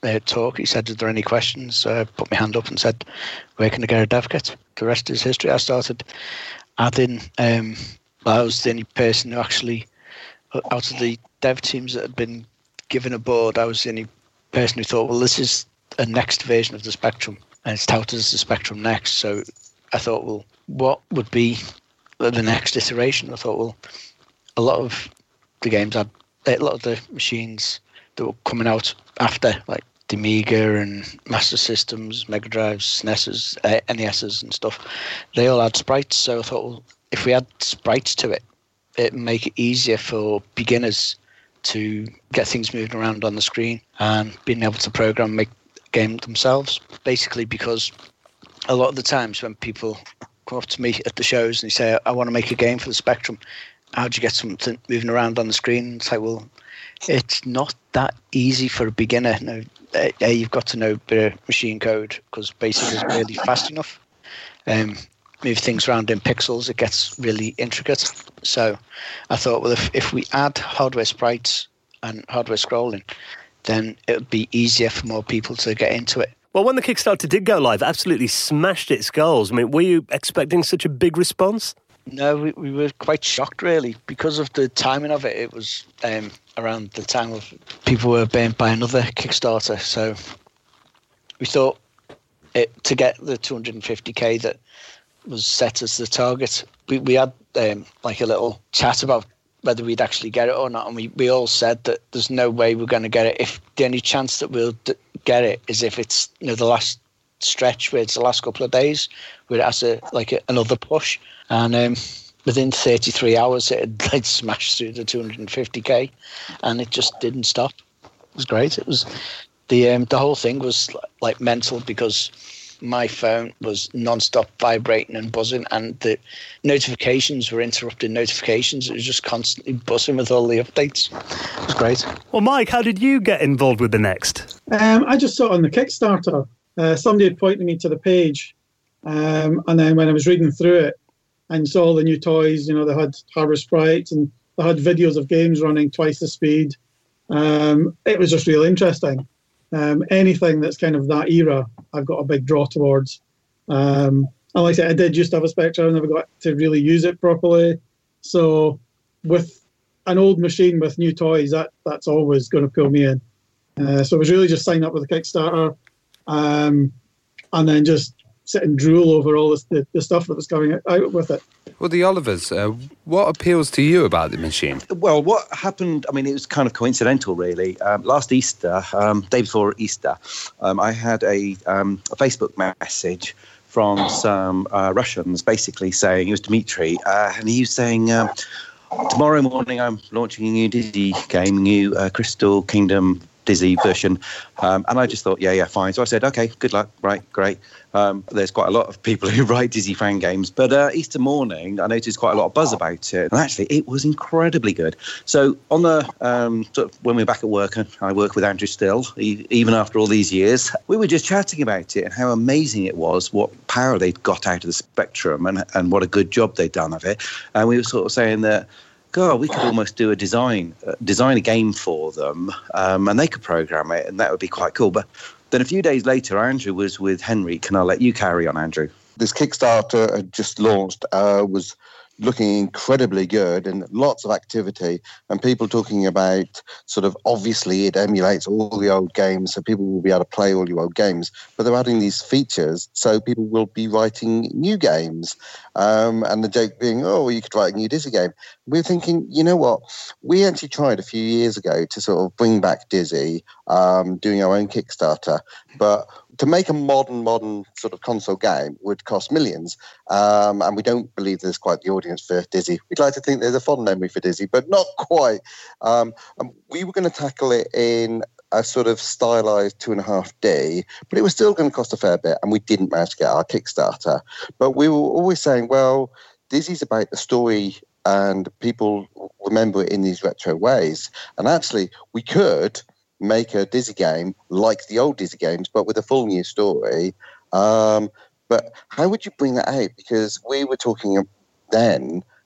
uh, talk, he said, "Is there any questions?" So I put my hand up and said, "Where can I get a dev kit?" The rest is history. I started adding. Um, I was the only person who actually, out of the dev teams that had been given a board, I was the only person who thought, well, this is a next version of the Spectrum, and it's touted as the Spectrum Next. So I thought, well, what would be the next iteration? I thought, well, a lot of the games had, a lot of the machines that were coming out after, like the Amiga and Master Systems, Mega Drives, S N E Ses, uh, N E Ses and stuff, they all had sprites. So I thought, well, if we add sprites to it, it'd make it easier for beginners to get things moving around on the screen and being able to program and make the game themselves. Basically, because a lot of the times when people come up to me at the shows and they say, I want to make a game for the Spectrum, how do you get something moving around on the screen? It's like, well, it's not that easy for a beginner. No, A, you've got to know a bit of machine code, because BASIC is really fast enough. Um, move things around in pixels, it gets really intricate. So I thought, well, if, if we add hardware sprites and hardware scrolling, then it would be easier for more people to get into it. Well, when the Kickstarter did go live, it absolutely smashed its goals. I mean, were you expecting such a big response? No, we, we were quite shocked, really, because of the timing of it. It was um, around the time of people were burnt by another Kickstarter. So we thought it, to get the two hundred fifty K that was set as the target, we, we had um, like a little chat about whether we'd actually get it or not, and we, we all said that there's no way we're going to get it. If the only chance that we'll d- get it is if it's, you know, the last stretch, where it's the last couple of days, where it has a, like a, another push. And um, within thirty-three hours, it had like, smashed through the two hundred fifty K, and it just didn't stop. It was great. It was the um, the whole thing was like mental, because my phone was non-stop vibrating and buzzing, and the notifications were interrupting notifications. It was just constantly buzzing with all the updates. It was great. Well, Mike, how did you get involved with the Next? Um, I just saw it on the Kickstarter. Uh, somebody had pointed me to the page, um, and then when I was reading through it and saw all the new toys, you know, they had hardware sprites and they had videos of games running twice the speed. Um, it was just really interesting. Um, anything that's kind of that era, I've got a big draw towards. Um, and like I said, I did just have a Spectrum, I never got to really use it properly. So with an old machine with new toys, that that's always going to pull me in. Uh, so it was really just signing up with the Kickstarter, um, and then just sit and drool over all this, the, the stuff that was coming out with it. Well, the Olivers, uh, what appeals to you about the machine? Well, what happened, I mean, it was kind of coincidental, really. Um, last Easter, um, day before Easter, um, I had a, um, a Facebook message from some uh, Russians basically saying, it was Dmitry, uh, and he was saying, um, tomorrow morning I'm launching a new Dizzy game, new uh, Crystal Kingdom Dizzy version. Um, and I just thought, yeah, yeah, fine. So I said, okay, good luck. Right, great. Um, there's quite a lot of people who write Dizzy fan games. But uh, Easter morning, I noticed quite a lot of buzz about it. And actually, it was incredibly good. So on the um, sort of when we were back at work, and I work with Andrew still, e- even after all these years, we were just chatting about it and how amazing it was, what power they'd got out of the Spectrum, and, and what a good job they'd done of it. And we were sort of saying that, God, we could almost do a design, uh, design a game for them, um, and they could program it, and that would be quite cool. But then a few days later, Andrew was with Henrik, and I'll let you carry on, Andrew. This Kickstarter had just launched, uh, was looking incredibly good and lots of activity, and people talking about sort of, obviously it emulates all the old games, so people will be able to play all your old games, but they're adding these features so people will be writing new games. Um, and the joke being, oh, you could write a new Dizzy game. We're thinking, you know what, we actually tried a few years ago to sort of bring back Dizzy, um, doing our own Kickstarter, but to make a modern, modern sort of console game would cost millions, um, and we don't believe there's quite the audience for Dizzy. We'd like to think there's a fond memory for Dizzy, but not quite. Um, and we were going to tackle it in a sort of stylized two and a half D, but it was still going to cost a fair bit, and we didn't manage to get our Kickstarter. But we were always saying, well, Dizzy's about the story, and people remember it in these retro ways. And actually, we could make a Dizzy game like the old Dizzy games, but with a full new story. Um, but how would you bring that out? Because we were talking then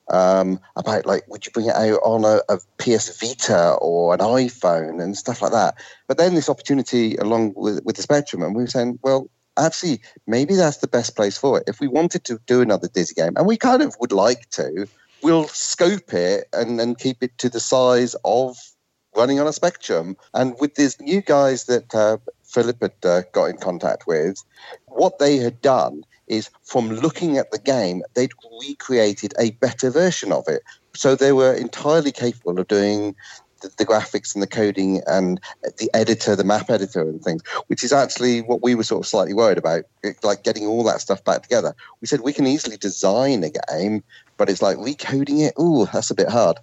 um, about like, would you bring it out on a, a P S Vita or an iPhone and stuff like that? But then this opportunity along with, with the Spectrum, and we were saying, well, actually, maybe that's the best place for it. If we wanted to do another Dizzy game, and we kind of would like to, we'll scope it and, and keep it to the size of running on a Spectrum. And with these new guys that uh, Philip had uh, got in contact with, what they had done is from looking at the game, they'd recreated a better version of it. So they were entirely capable of doing the, the graphics and the coding and the editor, the map editor and things, which is actually what we were sort of slightly worried about, like getting all that stuff back together. We said we can easily design a game, but it's like recoding it, ooh, that's a bit hard.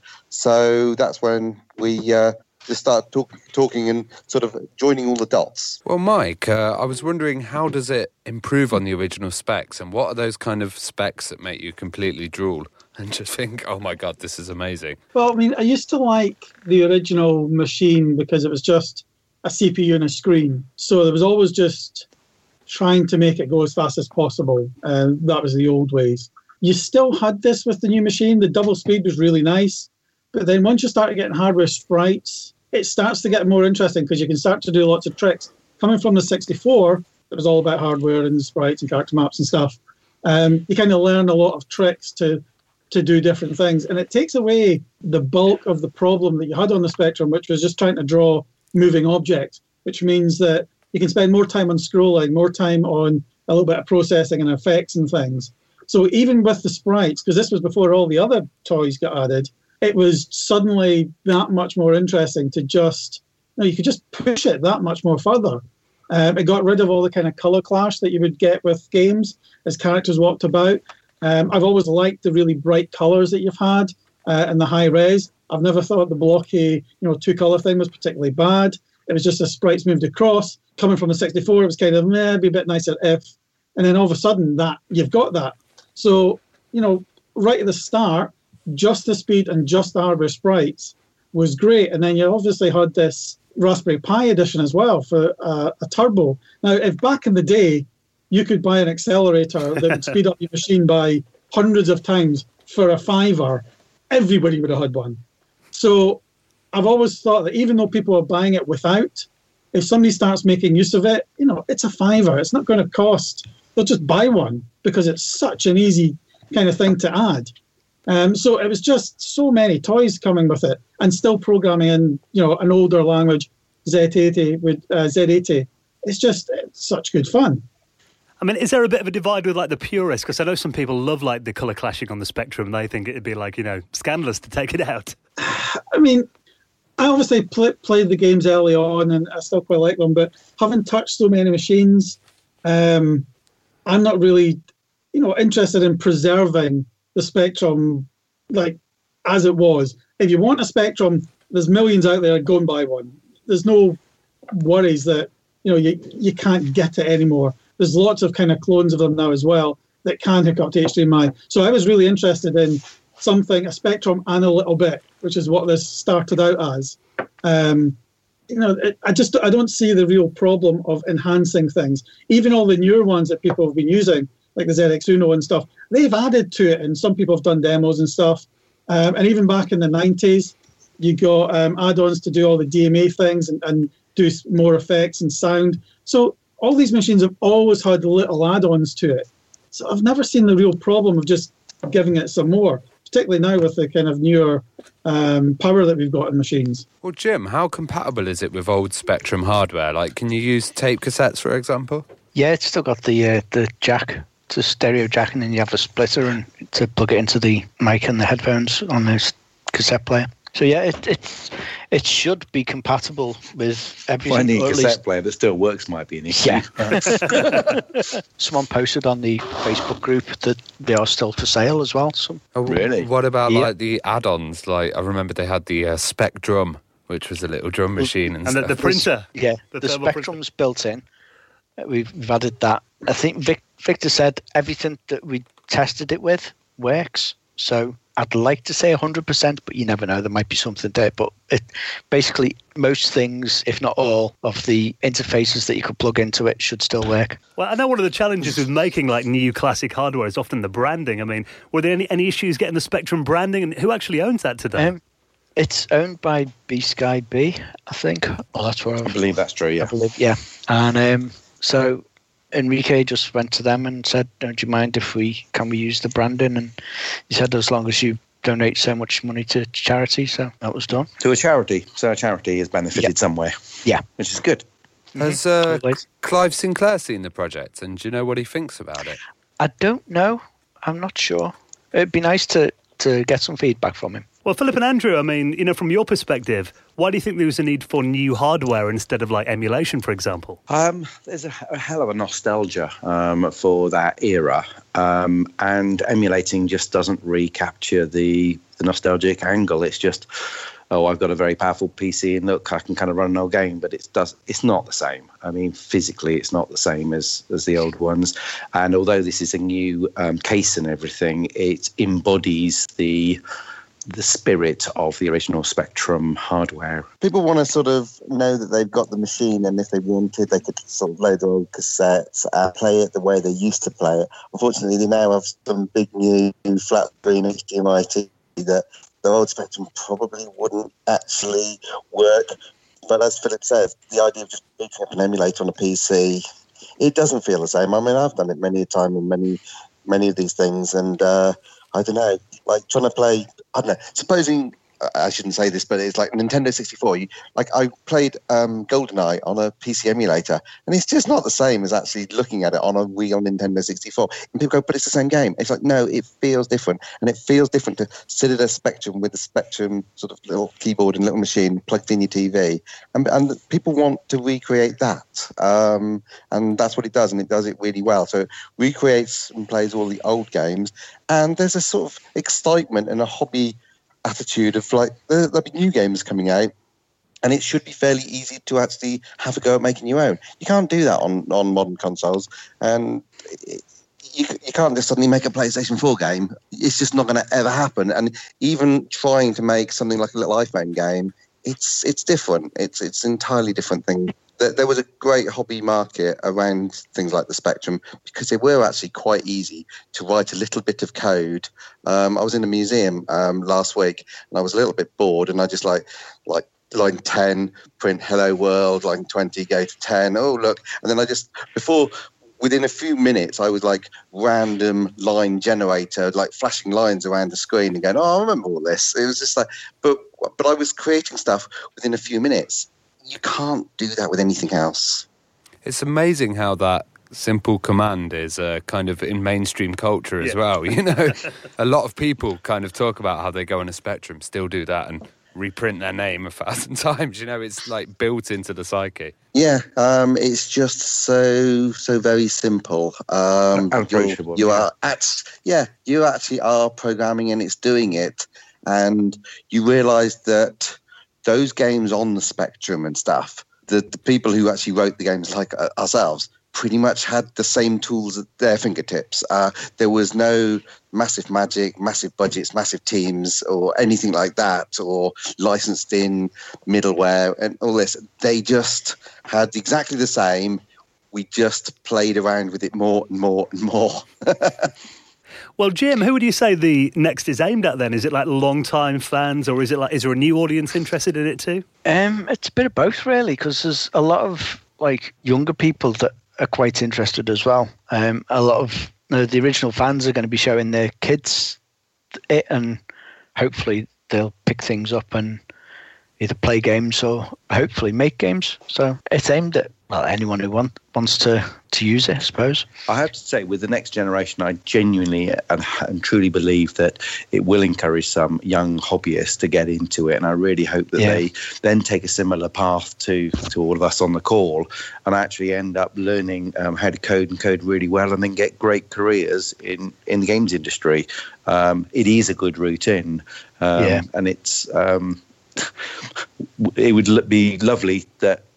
So that's when we uh, just start talk, talking and sort of joining all the dots. Well, Mike, uh, I was wondering, how does it improve on the original specs, and what are those kind of specs that make you completely drool and just think, oh my God, this is amazing? Well, I mean, I used to like the original machine because it was just a C P U and a screen. So there was always just trying to make it go as fast as possible. Uh, that was the old ways. You still had this with the new machine. The double speed was really nice. But then once you start getting hardware sprites, it starts to get more interesting because you can start to do lots of tricks. Coming from the sixty-four, it was all about hardware and sprites and character maps and stuff. Um, you kind of learn a lot of tricks to to do different things. And it takes away the bulk of the problem that you had on the Spectrum, which was just trying to draw moving objects, which means that you can spend more time on scrolling, more time on a little bit of processing and effects and things. So even with the sprites, because this was before all the other toys got added, it was suddenly that much more interesting to just, you know, you could just push it that much more further. Um, it got rid of all the kind of colour clash that you would get with games as characters walked about. Um, I've always liked the really bright colours that you've had uh, and the high res. I've never thought the blocky, you know, two colour thing was particularly bad. It was just as sprites moved across. Coming from the sixty-four, it was kind of, meh, it'd be a bit nicer if. And then all of a sudden, that you've got that. So, you know, right at the start, just the speed and just the hardware sprites was great. And then you obviously had this Raspberry Pi edition as well for uh, a turbo. Now, if back in the day, you could buy an accelerator that would speed up your machine by hundreds of times for a fiver, everybody would have had one. So I've always thought that even though people are buying it without, if somebody starts making use of it, you know, it's a fiver. It's not going to cost. They'll just buy one because it's such an easy kind of thing to add. Um, so it was just so many toys coming with it, and still programming in, you know, an older language, Z eighty with uh, Z eighty. It's just it's such good fun. I mean, is there a bit of a divide with like the purists? Because I know some people love like the colour clashing on the Spectrum. They think it'd be like, you know, scandalous to take it out. I mean, I obviously play, played the games early on, and I still quite like them. But having touched so many machines, um, I'm not really, you know, interested in preserving the Spectrum like as it was. If you want a Spectrum, there's millions out there. Go and buy one. There's no worries that, you know, you you can't get it anymore. There's lots of kind of clones of them now as well that can hook up to H D M I. So I was really interested in something, a Spectrum and a little bit, which is what this started out as. Um, you know, it, I just I don't see the real problem of enhancing things. Even all the newer ones that people have been using, like the Z X Uno and stuff, they've added to it, and some people have done demos and stuff. Um, and even back in the nineties, you got um, add-ons to do all the D M A things and, and do more effects and sound. So all these machines have always had little add-ons to it. So I've never seen the real problem of just giving it some more, particularly now with the kind of newer um, power that we've got in machines. Well, Jim, how compatible is it with old Spectrum hardware? Like, can you use tape cassettes, for example? Yeah, it's still got the uh, the jack, it's a stereo jack, and then you have a splitter and to plug it into the mic and the headphones on this cassette player. So yeah, it it, it should be compatible with everything. Finding a cassette least, player that still works might be an issue. Yeah. Someone posted on the Facebook group that they are still for sale as well. So oh, really? What about yeah. like the add-ons? Like I remember they had the uh, Spec Drum, which was a little drum machine and, and stuff. the, the printer. Yeah, the, the Spectrum's Spectrum's built in. We've, we've added that. I think Vic, Victor said everything that we tested it with works. So I'd like to say one hundred percent, but you never know. There might be something there. But it, basically, most things, if not all, of the interfaces that you could plug into it should still work. Well, I know one of the challenges with making like new classic hardware is often the branding. I mean, were there any, any issues getting the Spectrum branding? And who actually owns that today? Um, it's owned by B Sky B, I think. Oh, that's where I, I believe that's true, yeah. I believe, yeah. And um, so Enrique just went to them and said, don't you mind if we, can we use the branding? And he said, as long as you donate so much money to charity, so that was done. To a charity, so a charity has benefited yeah. somewhere. Yeah. Which is good. Has uh, Clive Sinclair seen the project, and do you know what he thinks about it? I don't know. I'm not sure. It'd be nice to, to get some feedback from him. Well, Philip and Andrew, I mean, you know, from your perspective, why do you think there was a need for new hardware instead of like emulation, for example? Um, there's a, a hell of a nostalgia um, for that era, um, and emulating just doesn't recapture the, the nostalgic angle. It's just, oh, I've got a very powerful P C and look, I can kind of run an old game, but it does. It's not the same. I mean, physically, it's not the same as, as the old ones. And although this is a new um, case and everything, it embodies the the spirit of the original Spectrum hardware. People want to sort of know that they've got the machine, and if they wanted, they could sort of load their old cassettes, uh, play it the way they used to play it. Unfortunately, they now have some big new flat screen H D M I T V that the old Spectrum probably wouldn't actually work. But as Philip says, the idea of just booting up an emulator on a P C, it doesn't feel the same. I mean, I've done it many a time in many, many of these things, and uh, I don't know, like trying to play, I don't know, supposing, I shouldn't say this, but it's like Nintendo sixty-four. You, like I played um, GoldenEye on a P C emulator, and it's just not the same as actually looking at it on a real Nintendo sixty-four. And people go, but it's the same game. It's like, no, it feels different. And it feels different to sit at a Spectrum with a Spectrum sort of little keyboard and little machine plugged in your T V. And, and people want to recreate that. Um, and that's what it does, and it does it really well. So it recreates and plays all the old games. And there's a sort of excitement and a hobby attitude of like there, there'll be new games coming out, and it should be fairly easy to actually have a go at making your own. You can't do that on, on modern consoles, and it, you you can't just suddenly make a PlayStation four game. It's just not going to ever happen. And even trying to make something like a little iPhone game, it's it's different. It's it's an entirely different thing. There was a great hobby market around things like the Spectrum because they were actually quite easy to write a little bit of code. Um, I was in a museum um, last week and I was a little bit bored, and I just like like line ten, print hello world, line twenty, go to ten. Oh, look. And then I just, before, within a few minutes, I was like random line generator, like flashing lines around the screen and going, oh, I remember all this. It was just like, but but I was creating stuff within a few minutes. You can't do that with anything else. It's amazing how that simple command is uh, kind of in mainstream culture as yeah. well. You know, a lot of people kind of talk about how they go on a Spectrum, still do that and reprint their name a thousand times. You know, it's like built into the psyche. Yeah, um, it's just so, so very simple. Um, Approachable. You yeah. are at, yeah, you actually are programming and it's doing it. And you realise that those games on the Spectrum and stuff, the, the people who actually wrote the games like uh, ourselves pretty much had the same tools at their fingertips. Uh, there was no massive magic, massive budgets, massive teams or anything like that, or licensed in middleware and all this. They just had exactly the same. We just played around with it more and more and more. Well, Jim, who would you say the Next is aimed at then? Is it like long-time fans, or is it like is there a new audience interested in it too? Um, it's a bit of both, really, because there's a lot of like younger people that are quite interested as well. Um, a lot of you know, the original fans are going to be showing their kids it, and hopefully they'll pick things up and either play games or hopefully make games. So it's aimed at well anyone who want, wants to, to use it, I suppose. I have to say, with the next generation, I genuinely and, and truly believe that it will encourage some young hobbyists to get into it, and I really hope that yeah. they then take a similar path to, to all of us on the call and actually end up learning um, how to code and code really well, and then get great careers in, in the games industry. Um, it is a good route in, um, yeah. and it's um, it would be lovely that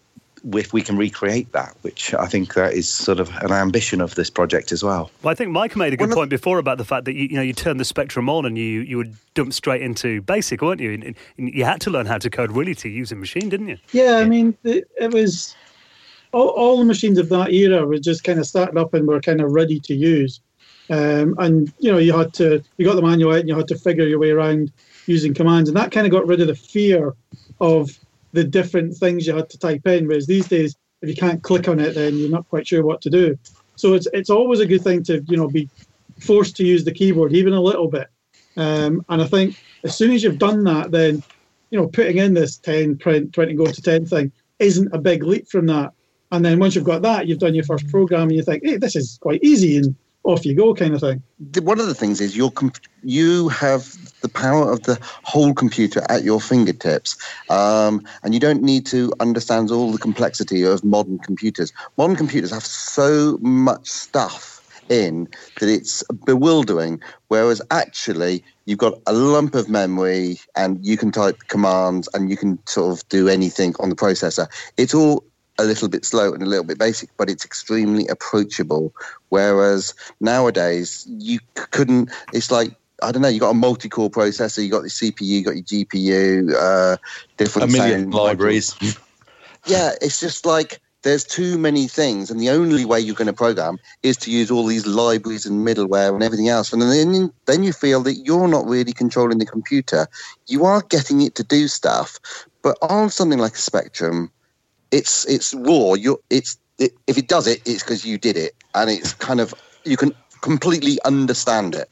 if we can recreate that, which I think that is sort of an ambition of this project as well. Well, I think Mike made a good One point before about the fact that you, you know you turned the Spectrum on and you you would dump straight into BASIC, weren't you? And, and you had to learn how to code really to use a machine, didn't you? Yeah, I mean, it, it was all, all the machines of that era were just kind of started up and were kind of ready to use. Um, and you know, you had to you got the manual out and you had to figure your way around using commands, and that kind of got rid of the fear of the different things you had to type in. Whereas these days, if you can't click on it, then you're not quite sure what to do. So it's it's always a good thing to you know be forced to use the keyboard even a little bit. Um, and I think as soon as you've done that, then you know putting in this ten print twenty go to ten thing isn't a big leap from that. And then once you've got that, you've done your first program, and you think, hey, this is quite easy, and off you go, kind of thing. One of the things is you're comp- you have the power of the whole computer at your fingertips, um, and you don't need to understand all the complexity of modern computers. Modern computers have so much stuff in that it's bewildering, whereas actually you've got a lump of memory and you can type commands and you can sort of do anything on the processor. It's all a little bit slow and a little bit basic, but it's extremely approachable. Whereas nowadays you c- couldn't, it's like, I don't know, you got a multi-core processor, you got the C P U, you got your G P U, uh, different a million sound libraries. modules. Yeah, it's just like there's too many things, and the only way you're going to program is to use all these libraries and middleware and everything else. And then, then you feel that you're not really controlling the computer. You are getting it to do stuff, but on something like a Spectrum, It's it's raw. You it's it, if it does it, it's because you did it, and it's kind of you can completely understand it.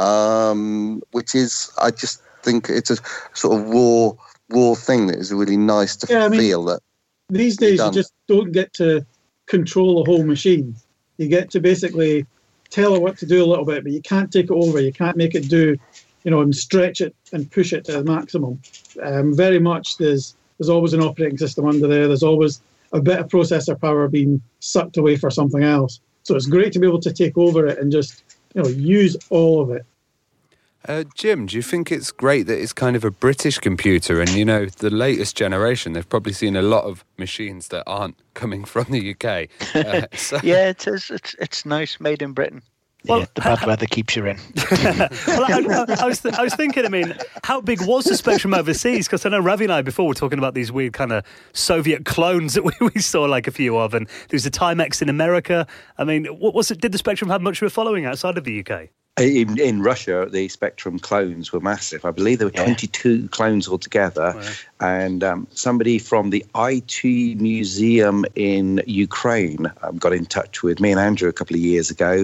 Um, which is, I just think it's a sort of raw raw thing that is really nice to Yeah, I mean, feel that. These days, you done. just don't get to control a whole machine. You get to basically tell it what to do a little bit, but you can't take it over. You can't make it do, you know, and stretch it and push it to the maximum. Um, very much there's there's always an operating system under there. There's always a bit of processor power being sucked away for something else. So it's great to be able to take over it and just, you know, use all of it. Uh, Jim, do you think it's great that it's kind of a British computer and, you know, the latest generation, they've probably seen a lot of machines that aren't coming from the U K. Uh, so... Yeah, it is. It's, it's nice, made in Britain. Well, yeah, the bad weather keeps you in. well, I, I, I, was th- I was thinking, I mean, how big was the Spectrum overseas? Because I know Ravi and I before were talking about these weird kind of Soviet clones that we, we saw like a few of, and there was a Timex in America. I mean, what was it? Did the Spectrum have much of a following outside of the U K? In, in Russia, the Spectrum clones were massive. I believe there were yeah. twenty-two clones altogether. Wow. And um, somebody from the I T Museum in Ukraine um, got in touch with me and Andrew a couple of years ago,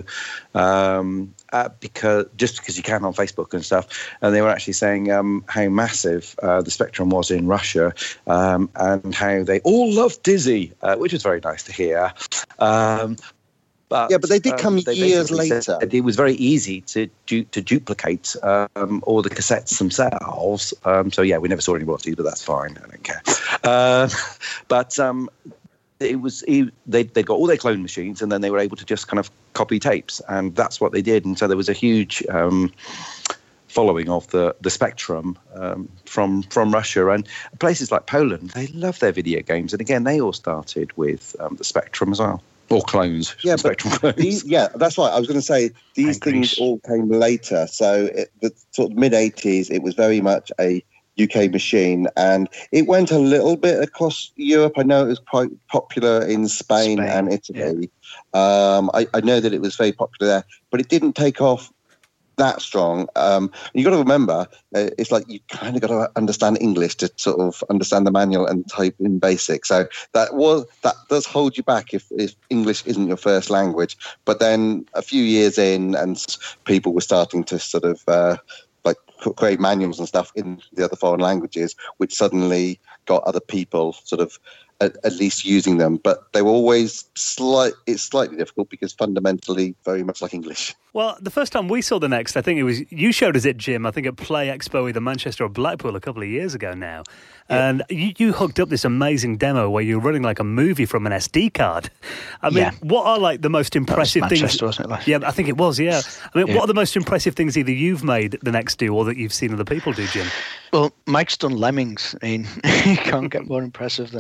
um, uh, because just because you can on Facebook and stuff. And they were actually saying um, how massive uh, the Spectrum was in Russia, um, and how they all loved Dizzy, uh, which was very nice to hear. Um, But, yeah, but they did come um, they years later. It was very easy to du- to duplicate um, all the cassettes themselves. Um, so, yeah, we never saw any royalties, but that's fine. I don't care. Uh, but um, it was it, they they got all their clone machines, and then they were able to just kind of copy tapes, and that's what they did. And so there was a huge um, following of the the Spectrum um, from from Russia, and places like Poland. They love their video games, and again, they all started with um, the Spectrum as well. Or clones. Yeah, Spectrum but clones. These, yeah, that's right. I was going to say these And things Greece. all came later. So it, the sort of mid eighties, it was very much a U K machine, and it went a little bit across Europe. I know it was quite popular in Spain, Spain, and Italy. Yeah. Um, I, I know that it was very popular there, but it didn't take off that strong. Um, you got to remember, uh, it's like you kind of got to understand English to sort of understand the manual and type in BASIC. So that was that does hold you back if, if English isn't your first language. But then a few years in, and people were starting to sort of uh, like create manuals and stuff in the other foreign languages, which suddenly got other people sort of At, at least using them, but they were always slight. It's slightly difficult because fundamentally very much like English. Well, the first time we saw the Next, I think it was you showed us it, Jim. I think at Play Expo either Manchester or Blackpool a couple of years ago now, yeah. and you, you hooked up this amazing demo where you're running like a movie from an S D card. I mean, yeah. what are like the most impressive that was things? Manchester, wasn't it? Like? Yeah, I think it was. Yeah, I mean, yeah. what are the most impressive things either you've made the Next do or that you've seen other people do, Jim? Well, Mike's done Lemmings. I mean, you can't get more impressive than that.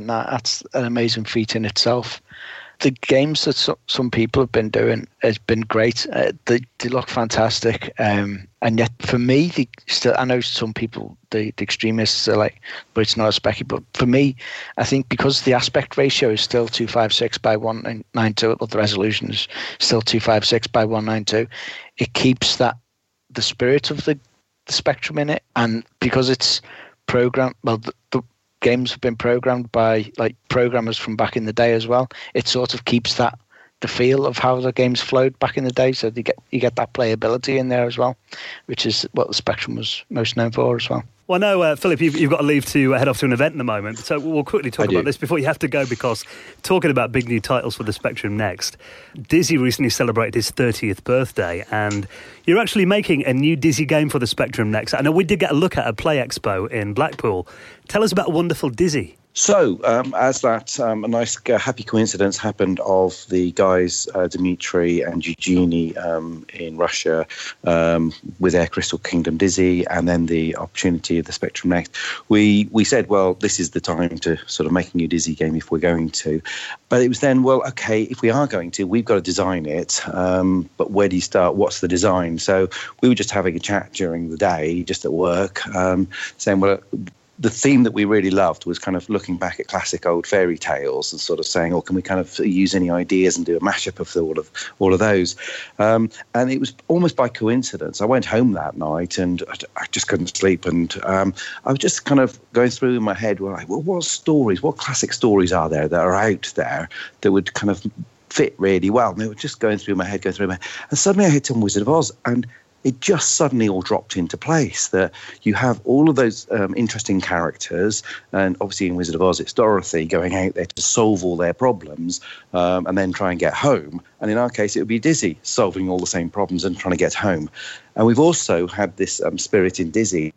that's an amazing feat in itself. The games that so, some people have been doing has been great. Uh, they, they look fantastic, um, and yet for me, they still. I know some people, the, the extremists, are like, but it's not a specky. But for me, I think because the aspect ratio is still two fifty-six by one ninety-two, but the resolution is still two fifty-six by one ninety-two, it keeps that the spirit of the, the Spectrum in it, and because it's programmed, well, the, the games have been programmed by like programmers from back in the day as well. It sort of keeps that the feel of how the games flowed back in the day, so you get you get that playability in there as well, which is what the Spectrum was most known for as well. Well, no, uh, Philip, you've, you've got to leave to head off to an event in a moment, so we'll quickly talk I about do. this before you have to go, because talking about big new titles for the Spectrum next, Dizzy recently celebrated his thirtieth birthday, and you're actually making a new Dizzy game for the Spectrum next. I know we did get a look at a Play Expo in Blackpool. Tell us about Wonderful Dizzy. So, um, as that um, a nice uh, happy coincidence happened of the guys, uh, Dmitry and Eugenie um, in Russia um, with their Crystal Kingdom Dizzy, and then the opportunity of the Spectrum Next, we, we said, well, this is the time to sort of make a new Dizzy game if we're going to. But it was then, well, okay, if we are going to, we've got to design it, um, but where do you start? What's the design? So we were just having a chat during the day, just at work, um, saying, well, the theme that we really loved was kind of looking back at classic old fairy tales and sort of saying, oh, can we kind of use any ideas and do a mashup of all of all of those? Um, and it was almost by coincidence. I went home that night and I, I just couldn't sleep. And um, I was just kind of going through in my head, well, like, well, what stories, what classic stories are there that are out there that would kind of fit really well? And they were just going through my head, going through my head. And suddenly I hit on Wizard of Oz, and it just suddenly all dropped into place, that you have all of those um, interesting characters, and obviously in Wizard of Oz it's Dorothy going out there to solve all their problems um, and then try and get home, and in our case it would be Dizzy solving all the same problems and trying to get home. And we've also had this um, spirit in Dizzy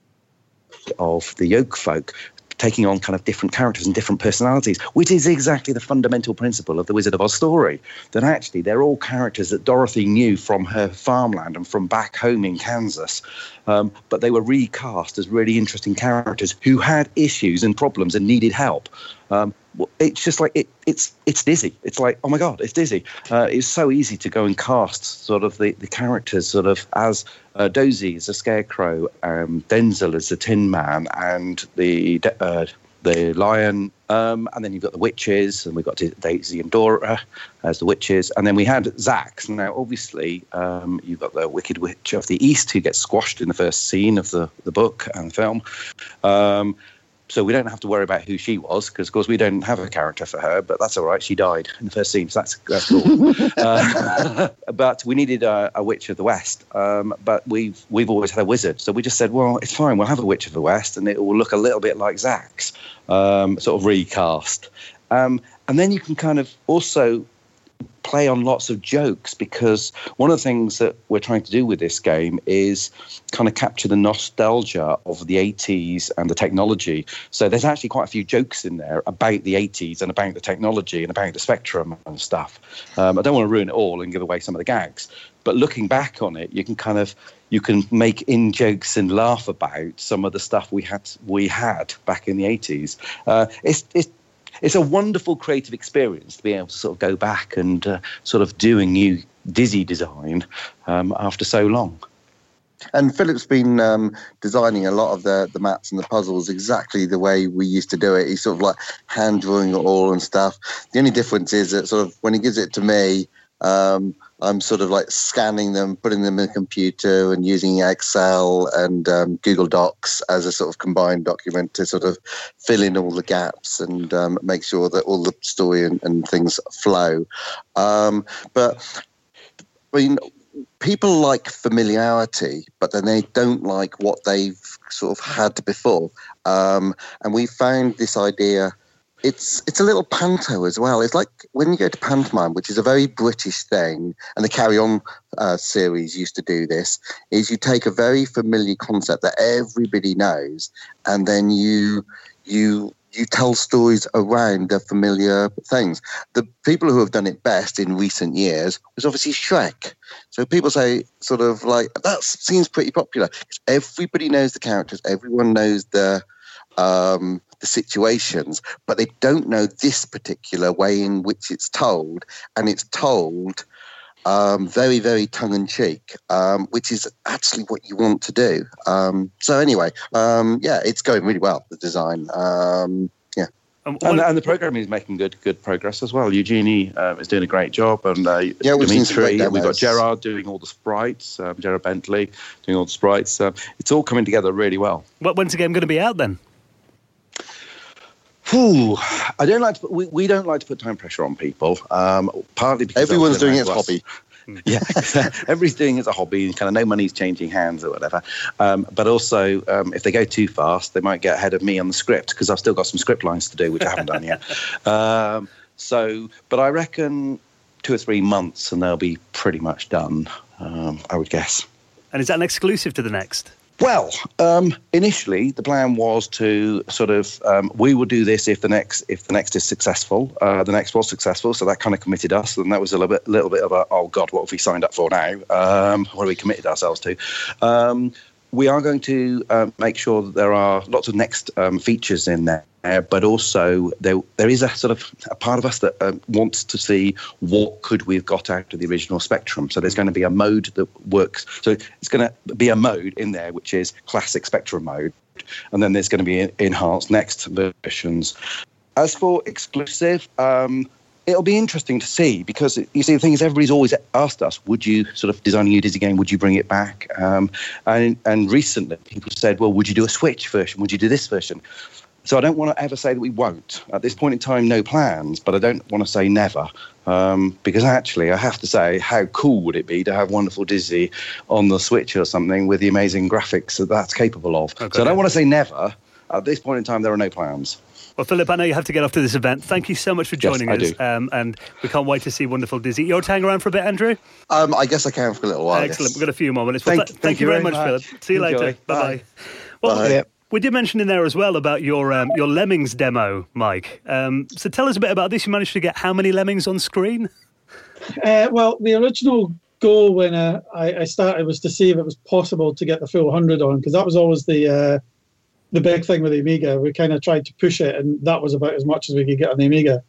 of the Yoke folk taking on kind of different characters and different personalities, which is exactly the fundamental principle of the Wizard of Oz story, that actually they're all characters that Dorothy knew from her farmland and from back home in Kansas, um, but they were recast as really interesting characters who had issues and problems and needed help. Um, it's just like, it, it's it's Dizzy. It's like, oh my God, it's Dizzy. Uh, it's so easy to go and cast sort of the, the characters sort of as uh, Dozy as a scarecrow, um, Denzel as the Tin Man, and the uh, the lion, um, and then you've got the witches, and we've got Daisy and Dora as the witches, and then we had Zax. Now, obviously, um, you've got the Wicked Witch of the East who gets squashed in the first scene of the, the book and the film. Um, So we don't have to worry about who she was, because, of course, we don't have a character for her, but that's all right. She died in the first scene, so that's, that's cool. uh, but we needed a, a Witch of the West, um, but we've we've always had a wizard. So we just said, well, it's fine. We'll have a Witch of the West, and it will look a little bit like Zax, um, sort of recast. Um, and then you can kind of also play on lots of jokes, because one of the things that we're trying to do with this game is kind of capture the nostalgia of the eighties and the technology. So there's actually quite a few jokes in there about the eighties and about the technology and about the Spectrum and stuff. Um, I don't want to ruin it all and give away some of the gags, but looking back on it, you can kind of you can make in jokes and laugh about some of the stuff we had we had back in the eighties. Uh, it's it's It's a wonderful creative experience to be able to sort of go back and uh, sort of do a new Dizzy design um, after so long. And Philip's been um, designing a lot of the, the maps and the puzzles exactly the way we used to do it. He's sort of like hand drawing it all and stuff. The only difference is that sort of when he gives it to me, um, I'm sort of like scanning them, putting them in the computer and using Excel and um, Google Docs as a sort of combined document to sort of fill in all the gaps and um, make sure that all the story and, and things flow. Um, but, I mean, people like familiarity, but then they don't like what they've sort of had before. Um, and we found this idea... It's it's a little panto as well. It's like when you go to pantomime, which is a very British thing, and the Carry On uh, series used to do this, is you take a very familiar concept that everybody knows, and then you you you tell stories around the familiar things. The people who have done it best in recent years was obviously Shrek. So people say sort of like, that seems pretty popular. Everybody knows the characters. Everyone knows the... Um, the situations, but they don't know this particular way in which it's told, and it's told um, very, very tongue-in-cheek, um, which is actually what you want to do. Um, so anyway, um, yeah, it's going really well, the design. Um, yeah. And, and the programming is making good good progress as well. Eugenie uh, is doing a great job, and uh, yeah, we've seen some great Dimitri, we've got demos. Gerard doing all the sprites, um, Gerard Bentley doing all the sprites. Um, it's all coming together really well. Well, when's the game going to be out then? Whew, I don't like to. Put, we, we don't like to put time pressure on people. Um, partly because Everyone's they'll doing turn it as around a to us. hobby. Yeah, everybody's doing it as a hobby, and kind of no money's changing hands or whatever. Um, but also, um, if they go too fast, they might get ahead of me on the script, because I've still got some script lines to do, which I haven't done yet. Um, so, but I reckon two or three months, and they'll be pretty much done. Um, I would guess. And is that an exclusive to the next? Well, um, initially the plan was to sort of um, we will do this if the next if the next is successful. Uh, the next was successful, so that kind of committed us, and that was a little bit little bit of a oh god, what have we signed up for now? Um, what have we committed ourselves to? Um, we are going to uh, make sure that there are lots of next um, features in there. Uh, but also there there is a sort of a part of us that uh, wants to see what could we have got out of the original Spectrum. So there's going to be a mode that works. So it's going to be a mode in there which is classic Spectrum mode, and then there's going to be enhanced next versions. As for exclusive, um, it'll be interesting to see, because you see the thing is everybody's always asked us, would you sort of design a new Dizzy game? Would you bring it back? Um, and and recently people said, well, would you do a Switch version? Would you do this version? So I don't want to ever say that we won't. At this point in time, no plans, but I don't want to say never. Um, because actually, I have to say, how cool would it be to have Wonderful Dizzy on the Switch or something with the amazing graphics that that's capable of? Okay. So I don't want to say never. At this point in time, there are no plans. Well, Philip, I know you have to get off to this event. Thank you so much for joining yes, us. Um, and we can't wait to see Wonderful Dizzy. You're to hang around for a bit, Andrew? Um, I guess I can for a little while. Excellent. Yes. We've got a few more minutes. Well, thank, th- thank, thank you very very much, much. Philip. See you Enjoy. later. Bye-bye. Bye. Well, Bye. we did mention in there as well about your um, your Lemmings demo, Mike. Um, so tell us a bit about this. You managed to get how many Lemmings on screen? Uh, well, the original goal when uh, I, I started was to see if it was possible to get the full one hundred on, because that was always the uh, the big thing with the Amiga. We kind of tried to push it, and that was about as much as we could get on the Amiga.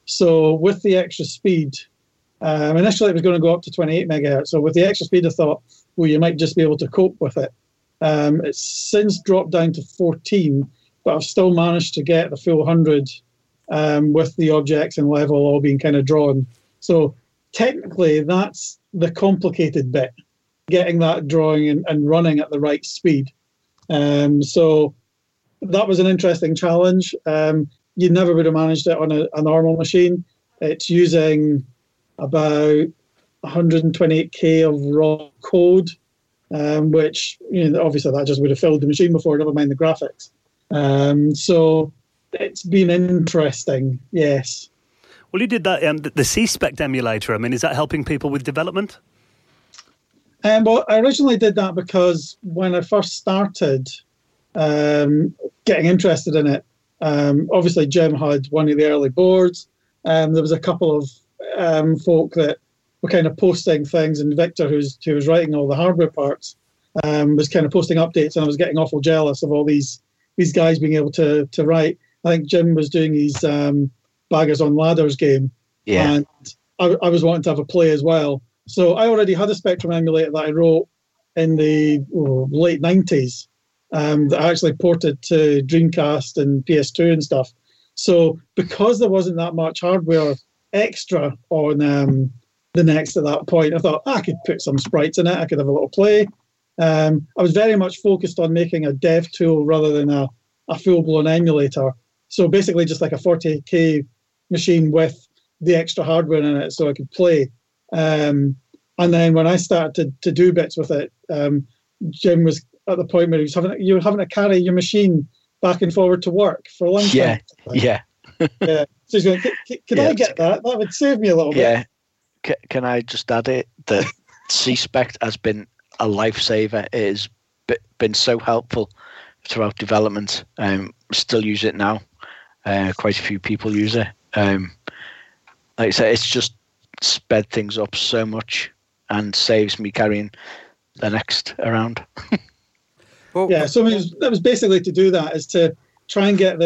So with the extra speed, um, initially it was going to go up to twenty-eight megahertz. So with the extra speed, I thought, well, you might just be able to cope with it. Um, it's since dropped down to fourteen, but I've still managed to get the full one hundred um, with the objects and level all being kind of drawn. So technically, that's the complicated bit, getting that drawing and, and running at the right speed. Um, so that was an interesting challenge. Um, you never would have managed it on a, a normal machine. It's using about one hundred twenty-eight K of raw code, um, which, you know, obviously that just would have filled the machine before, never mind the graphics. Um, so it's been interesting, yes. Well, you did that, um, the C-Spect emulator. I mean, is that helping people with development? Um, well, I originally did that because when I first started um, getting interested in it, um, obviously Jim had one of the early boards. Um, there was a couple of um, folk that were kind of posting things, and Victor, who's who was writing all the hardware parts, um, was kind of posting updates, and I was getting awful jealous of all these these guys being able to to write. I think Jim was doing his um, Baggers on Ladders game, Yeah. and I, I was wanting to have a play as well. So I already had a Spectrum emulator that I wrote in the oh, late nineties um, that I actually ported to Dreamcast and P S two and stuff. So because there wasn't that much hardware extra on um, the Next at that point, I thought ah, I could put some sprites in it. I could have a little play. Um, I was very much focused on making a dev tool rather than a, a full-blown emulator. So basically just like a forty K machine with the extra hardware in it so I could play. Um, and then when I started to, to do bits with it, um, Jim was at the point where he was having you were having to carry your machine back and forward to work for lunch. Yeah, yeah. yeah. So he's going, can, can yeah. I get that? That would save me a little Yeah. bit. C- can I just add it that C-Spect has been a lifesaver. It has b- been so helpful throughout development. Um, still use it now. Uh, quite a few people use it. Um, like I said, it's just sped things up so much and saves me carrying the Next around. Well, Yeah, so it was, that was basically to do that, is to try and get the,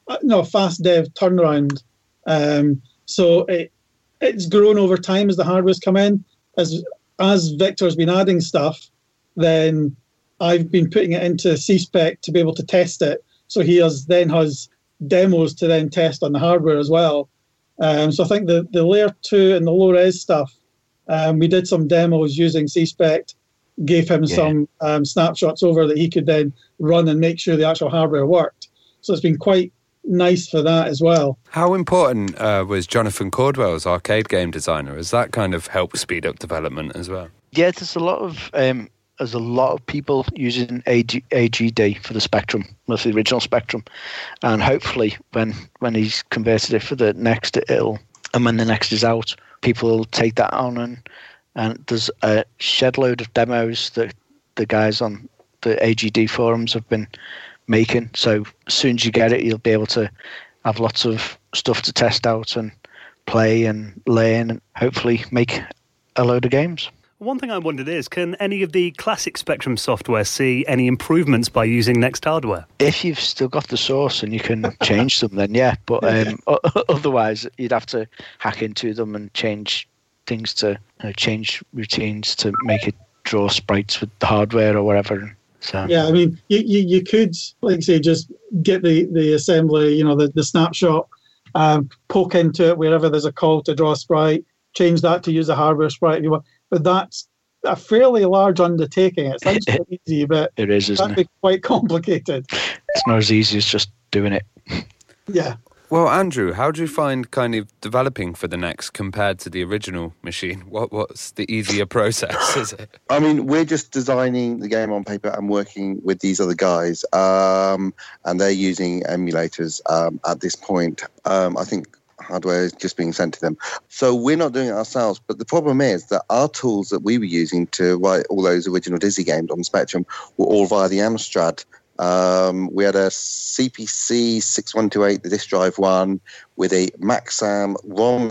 uh, no fast dev turnaround. Um, so it it's grown over time as the hardware's come in. As as Victor's been adding stuff, then I've been putting it into C-Spec to be able to test it. So he has then has demos to then test on the hardware as well. Um, so I think the, the layer two and the low res stuff, um, we did some demos using C-Spec, gave him yeah. some um, snapshots over that he could then run and make sure the actual hardware worked. So it's been quite nice for that as well. How important uh, was Jonathan Cordwell as arcade game designer? Has that kind of helped speed up development as well? Yeah, there's a lot of um, there's a lot of people using A G, A G D for the Spectrum, with the original Spectrum, and hopefully when when he's converted it for the next, it'll and when the next is out, people will take that on, and and there's a shed load of demos that the guys on the A G D forums have been making. So as soon as you get it, you'll be able to have lots of stuff to test out and play and learn and hopefully make a load of games. One thing I wondered is, can any of the classic Spectrum software see any improvements by using Next hardware? If you've still got the source and you can change them, then yeah. But um, otherwise, you'd have to hack into them and change things to you know, change routines to make it draw sprites with the hardware or whatever. So yeah, I mean, you, you, you could, like say, just get the, the assembly, you know, the, the snapshot, um, poke into it wherever there's a call to draw a sprite, change that to use a hardware sprite if you want. But that's a fairly large undertaking. It sounds quite easy, but it is, isn't that'd be quite complicated. It's not as easy as just doing it. Yeah. Well, Andrew, how do you find kind of developing for the Next compared to the original machine? What What's the easier process, is it? I mean, we're just designing the game on paper and working with these other guys, um, and they're using emulators um, at this point. Um, I think hardware is just being sent to them. So we're not doing it ourselves. But the problem is that our tools that we were using to write all those original Dizzy games on the Spectrum were all via the Amstrad. Um, we had a C P C six one two eight, the disk drive one, with a Maxam ROM,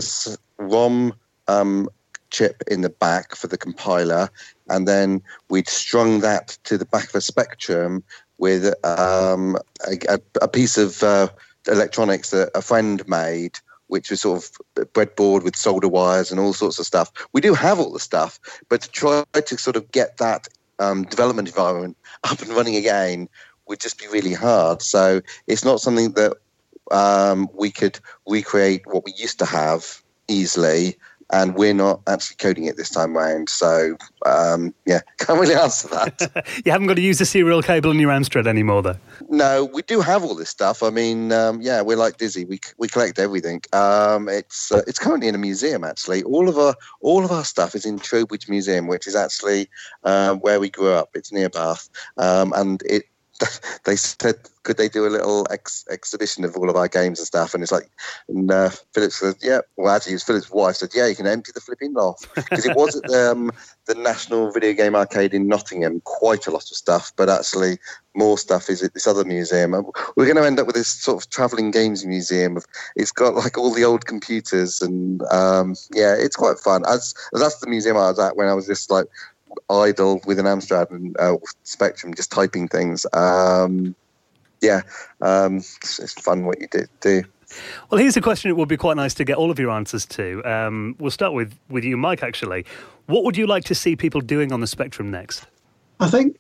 ROM um, chip in the back for the compiler. And then we'd strung that to the back of a Spectrum with um, a, a piece of uh, electronics that a friend made, which was sort of breadboard with solder wires and all sorts of stuff. We do have all the stuff, but to try to sort of get that um, development environment up and running again would just be really hard. So it's not something that um, we could recreate what we used to have easily, and we're not actually coding it this time around. So, um, yeah, can't really answer that. You haven't got to use the serial cable in your Amstrad anymore, though? No, we do have all this stuff. I mean, um, yeah, we're like Dizzy. We we collect everything. Um, it's uh, it's currently in a museum, actually. All of our all of our stuff is in Trowbridge Museum, which is actually uh, where we grew up. It's near Bath, um, and it. They said, could they do a little ex- exhibition of all of our games and stuff? And it's like, and uh, Philip said, yeah. Well, actually, it's Philip's wife said, yeah, you can empty the flipping lot. Because it was at um, the National Video Game Arcade in Nottingham, quite a lot of stuff, but actually more stuff is at this other museum. And we're going to end up with this sort of travelling games museum. Of, it's got like all the old computers, and um, yeah, it's quite fun. As, that's the museum I was at when I was just like, idle with an Amstrad and uh, Spectrum, just typing things. Um, yeah, um, it's, it's fun what you do, do. Well, here's a question it would be quite nice to get all of your answers to. Um, we'll start with, with you, Mike, actually. What would you like to see people doing on the Spectrum next? I think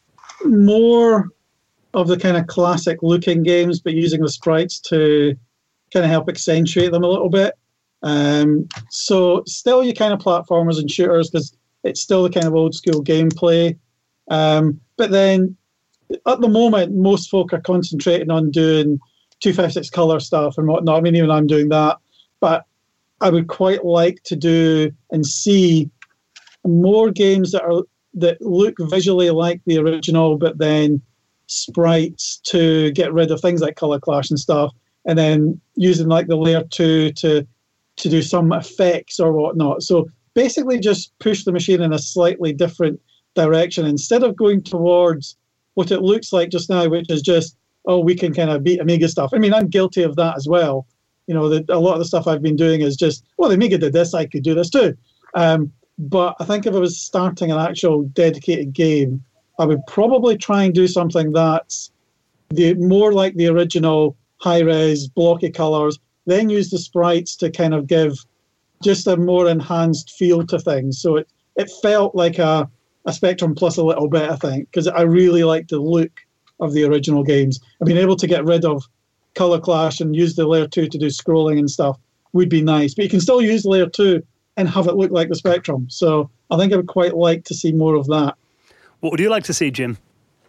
more of the kind of classic looking games, but using the sprites to kind of help accentuate them a little bit. Um, so still your kind of platformers and shooters, because it's still the kind of old school gameplay. Um, but then at the moment, most folk are concentrating on doing two fifty-six colour stuff and whatnot. I mean, even I'm doing that. But I would quite like to do and see more games that are that look visually like the original, but then sprites to get rid of things like colour clash and stuff, and then using like the layer two to to do some effects or whatnot. So basically just push the machine in a slightly different direction instead of going towards what it looks like just now, which is just, oh, we can kind of beat Amiga stuff. I mean, I'm guilty of that as well. You know, the, a lot of the stuff I've been doing is just, well, the Amiga did this, I could do this too. Um, but I think if I was starting an actual dedicated game, I would probably try and do something that's the more like the original high-res, blocky colours, then use the sprites to kind of give just a more enhanced feel to things. So it, it felt like a, a Spectrum plus a little bit, I think, because I really liked the look of the original games. And being able to get rid of colour clash and use the layer two to do scrolling and stuff would be nice. But you can still use layer two and have it look like the Spectrum. So I think I would quite like to see more of that. What would you like to see, Jim?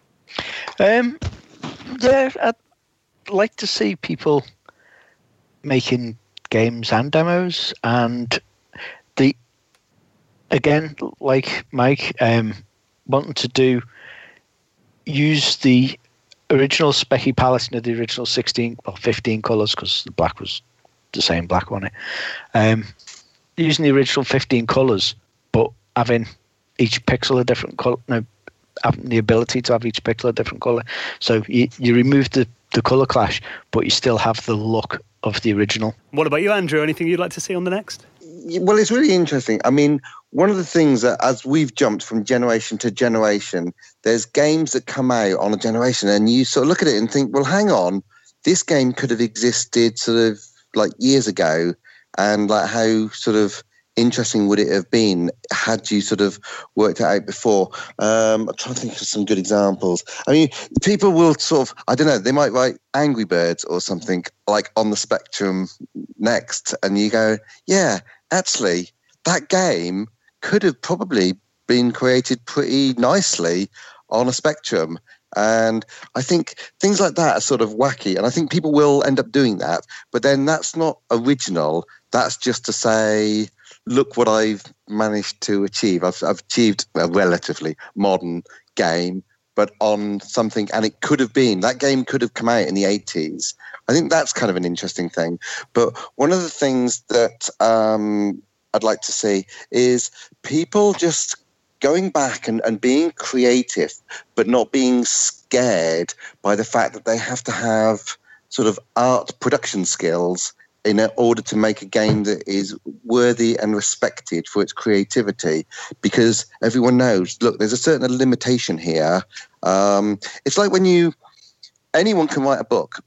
Um, yeah, I'd like to see people making games and demos, and the again, like Mike, um, wanting to do use the original Specky palette and the original sixteen, well, fifteen colours, because the black was the same black on it. Um, using the original fifteen colours, but having each pixel a different colour. No, having the ability to have each pixel a different colour. So you, you remove the, the colour clash, but you still have the look of the original. What about you, Andrew? Anything you'd like to see on the next? Well, it's really interesting. I mean, one of the things that as we've jumped from generation to generation, there's games that come out on a generation and you sort of look at it and think, well, hang on, this game could have existed sort of like years ago, and like how sort of interesting would it have been had you sort of worked it out before? Um, I'm trying to think of some good examples. I mean, people will sort of, I don't know, they might write Angry Birds or something like on the Spectrum next, and you go, yeah, actually, that game could have probably been created pretty nicely on a Spectrum. And I think things like that are sort of wacky, and I think people will end up doing that, but then that's not original. That's just to say, look what I've managed to achieve. I've, I've achieved a relatively modern game, but on something, and it could have been, that game could have come out in the eighties. I think that's kind of an interesting thing. But one of the things that um, I'd like to see is people just going back and, and being creative, but not being scared by the fact that they have to have sort of art production skills in order to make a game that is worthy and respected for its creativity, because everyone knows, look, there's a certain limitation here. Um, it's like when you, anyone can write a book,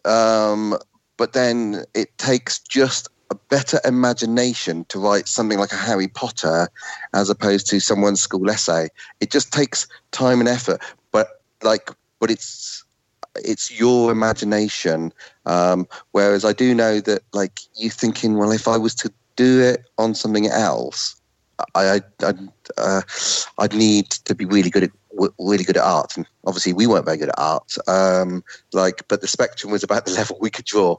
um, but then it takes just a better imagination to write something like a Harry Potter as opposed to someone's school essay. It just takes time and effort, but like, but it's, it's your imagination. Um, whereas I do know that, like, you thinking, well, if I was to do it on something else, I, I, I'd, uh, I'd need to be really good at really good at art. And obviously, we weren't very good at art. Um, like, but the Spectrum was about the level we could draw.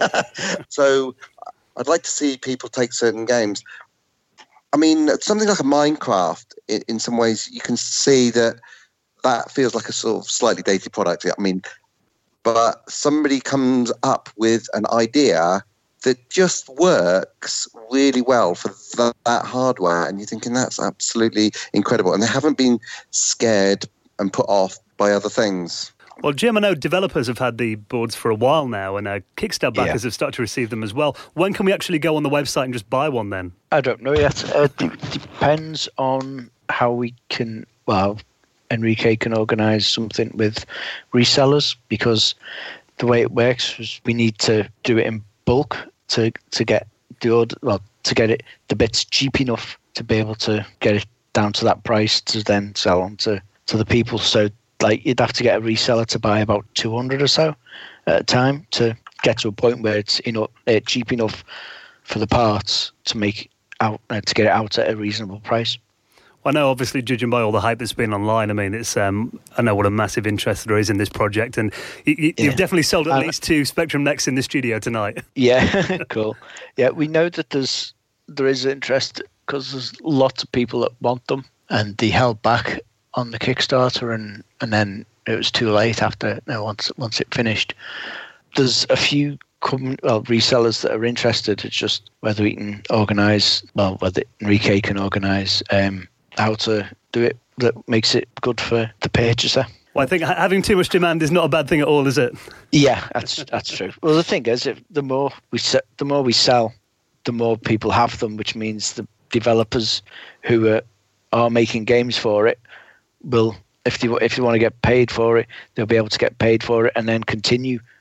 So, I'd like to see people take certain games. I mean, something like a Minecraft. In, in some ways, you can see that that feels like a sort of slightly dated product. I mean. But somebody comes up with an idea that just works really well for that, that hardware, and you're thinking that's absolutely incredible. And they haven't been scared and put off by other things. Well, Jim, I know developers have had the boards for a while now, and uh, Kickstarter backers yeah. have started to receive them as well. When can we actually go on the website and just buy one then? I don't know yet. It uh, depends on how we can, well, Enrique can organise something with resellers, because the way it works is we need to do it in bulk to to get the order, well, to get it the bits cheap enough to be able to get it down to that price to then sell on to, to the people. So like you'd have to get a reseller to buy about two hundred or so at a time to get to a point where it's, you know, uh, cheap enough for the parts to make out uh, to get it out at a reasonable price. I know, obviously, judging by all the hype that's been online, I mean, it's um, I know what a massive interest there is in this project, and you, you, yeah. you've definitely sold at least two Spectrum Next in the studio tonight. Yeah, cool. Yeah, we know that there's there is interest because there's lots of people that want them, and they held back on the Kickstarter, and, and then it was too late after. You know, once once it finished, there's a few com- well resellers that are interested. It's just whether we can organise, well, whether Enrique can organise. Um, how to do it that makes it good for the purchaser. Well, I think having too much demand is not a bad thing at all, is it? Yeah, that's that's true. Well, the thing is, if the more we se- the more we sell, the more people have them, which means the developers who are, are making games for it will, if they if they want to get paid for it, they'll be able to get paid for it and then continue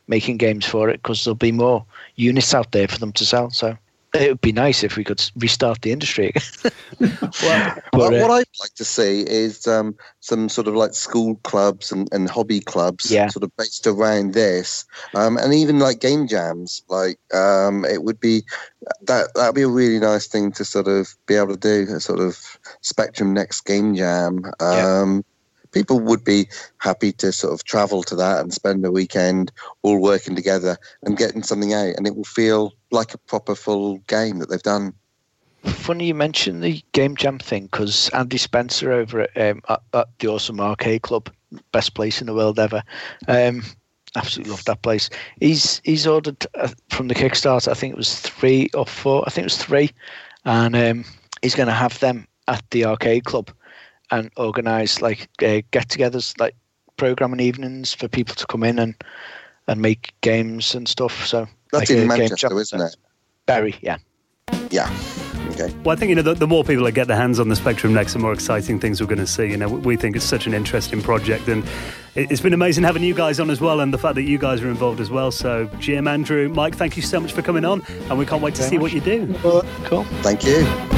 making games for it, because there'll be more units out there for them to sell. So it would be nice if we could restart the industry again. well, but, what, uh, what I'd like to see is um, some sort of like school clubs and, and hobby clubs, Yeah. sort of based around this, um, and even like game jams. Like um, it would be that that'd be a really nice thing to sort of be able to do, a sort of Spectrum Next game jam. Um, Yeah. People would be happy to sort of travel to that and spend a weekend all working together and getting something out, and it will feel like a proper full game that they've done. Funny you mentioned the game jam thing, because Andy Spencer over at, um, at, at the Awesome Arcade Club, best place in the world ever, um, absolutely love that place. He's he's ordered uh, from the Kickstarter, I think it was three or four, I think it was three, and um, he's going to have them at the arcade club and organise like uh, get-togethers, like programming evenings for people to come in and and make games and stuff. So That's like in a game Manchester, jam. isn't it? Bury, yeah. Yeah. Okay. Well, I think, you know, the, the more people that get their hands on the Spectrum Next, the more exciting things we're going to see. You know, we think it's such an interesting project, and it, it's been amazing having you guys on as well, and the fact that you guys are involved as well. So, Jim, Andrew, Mike, thank you so much for coming on, and we can't wait to Very see much. what you do. Well, Cool. Thank you.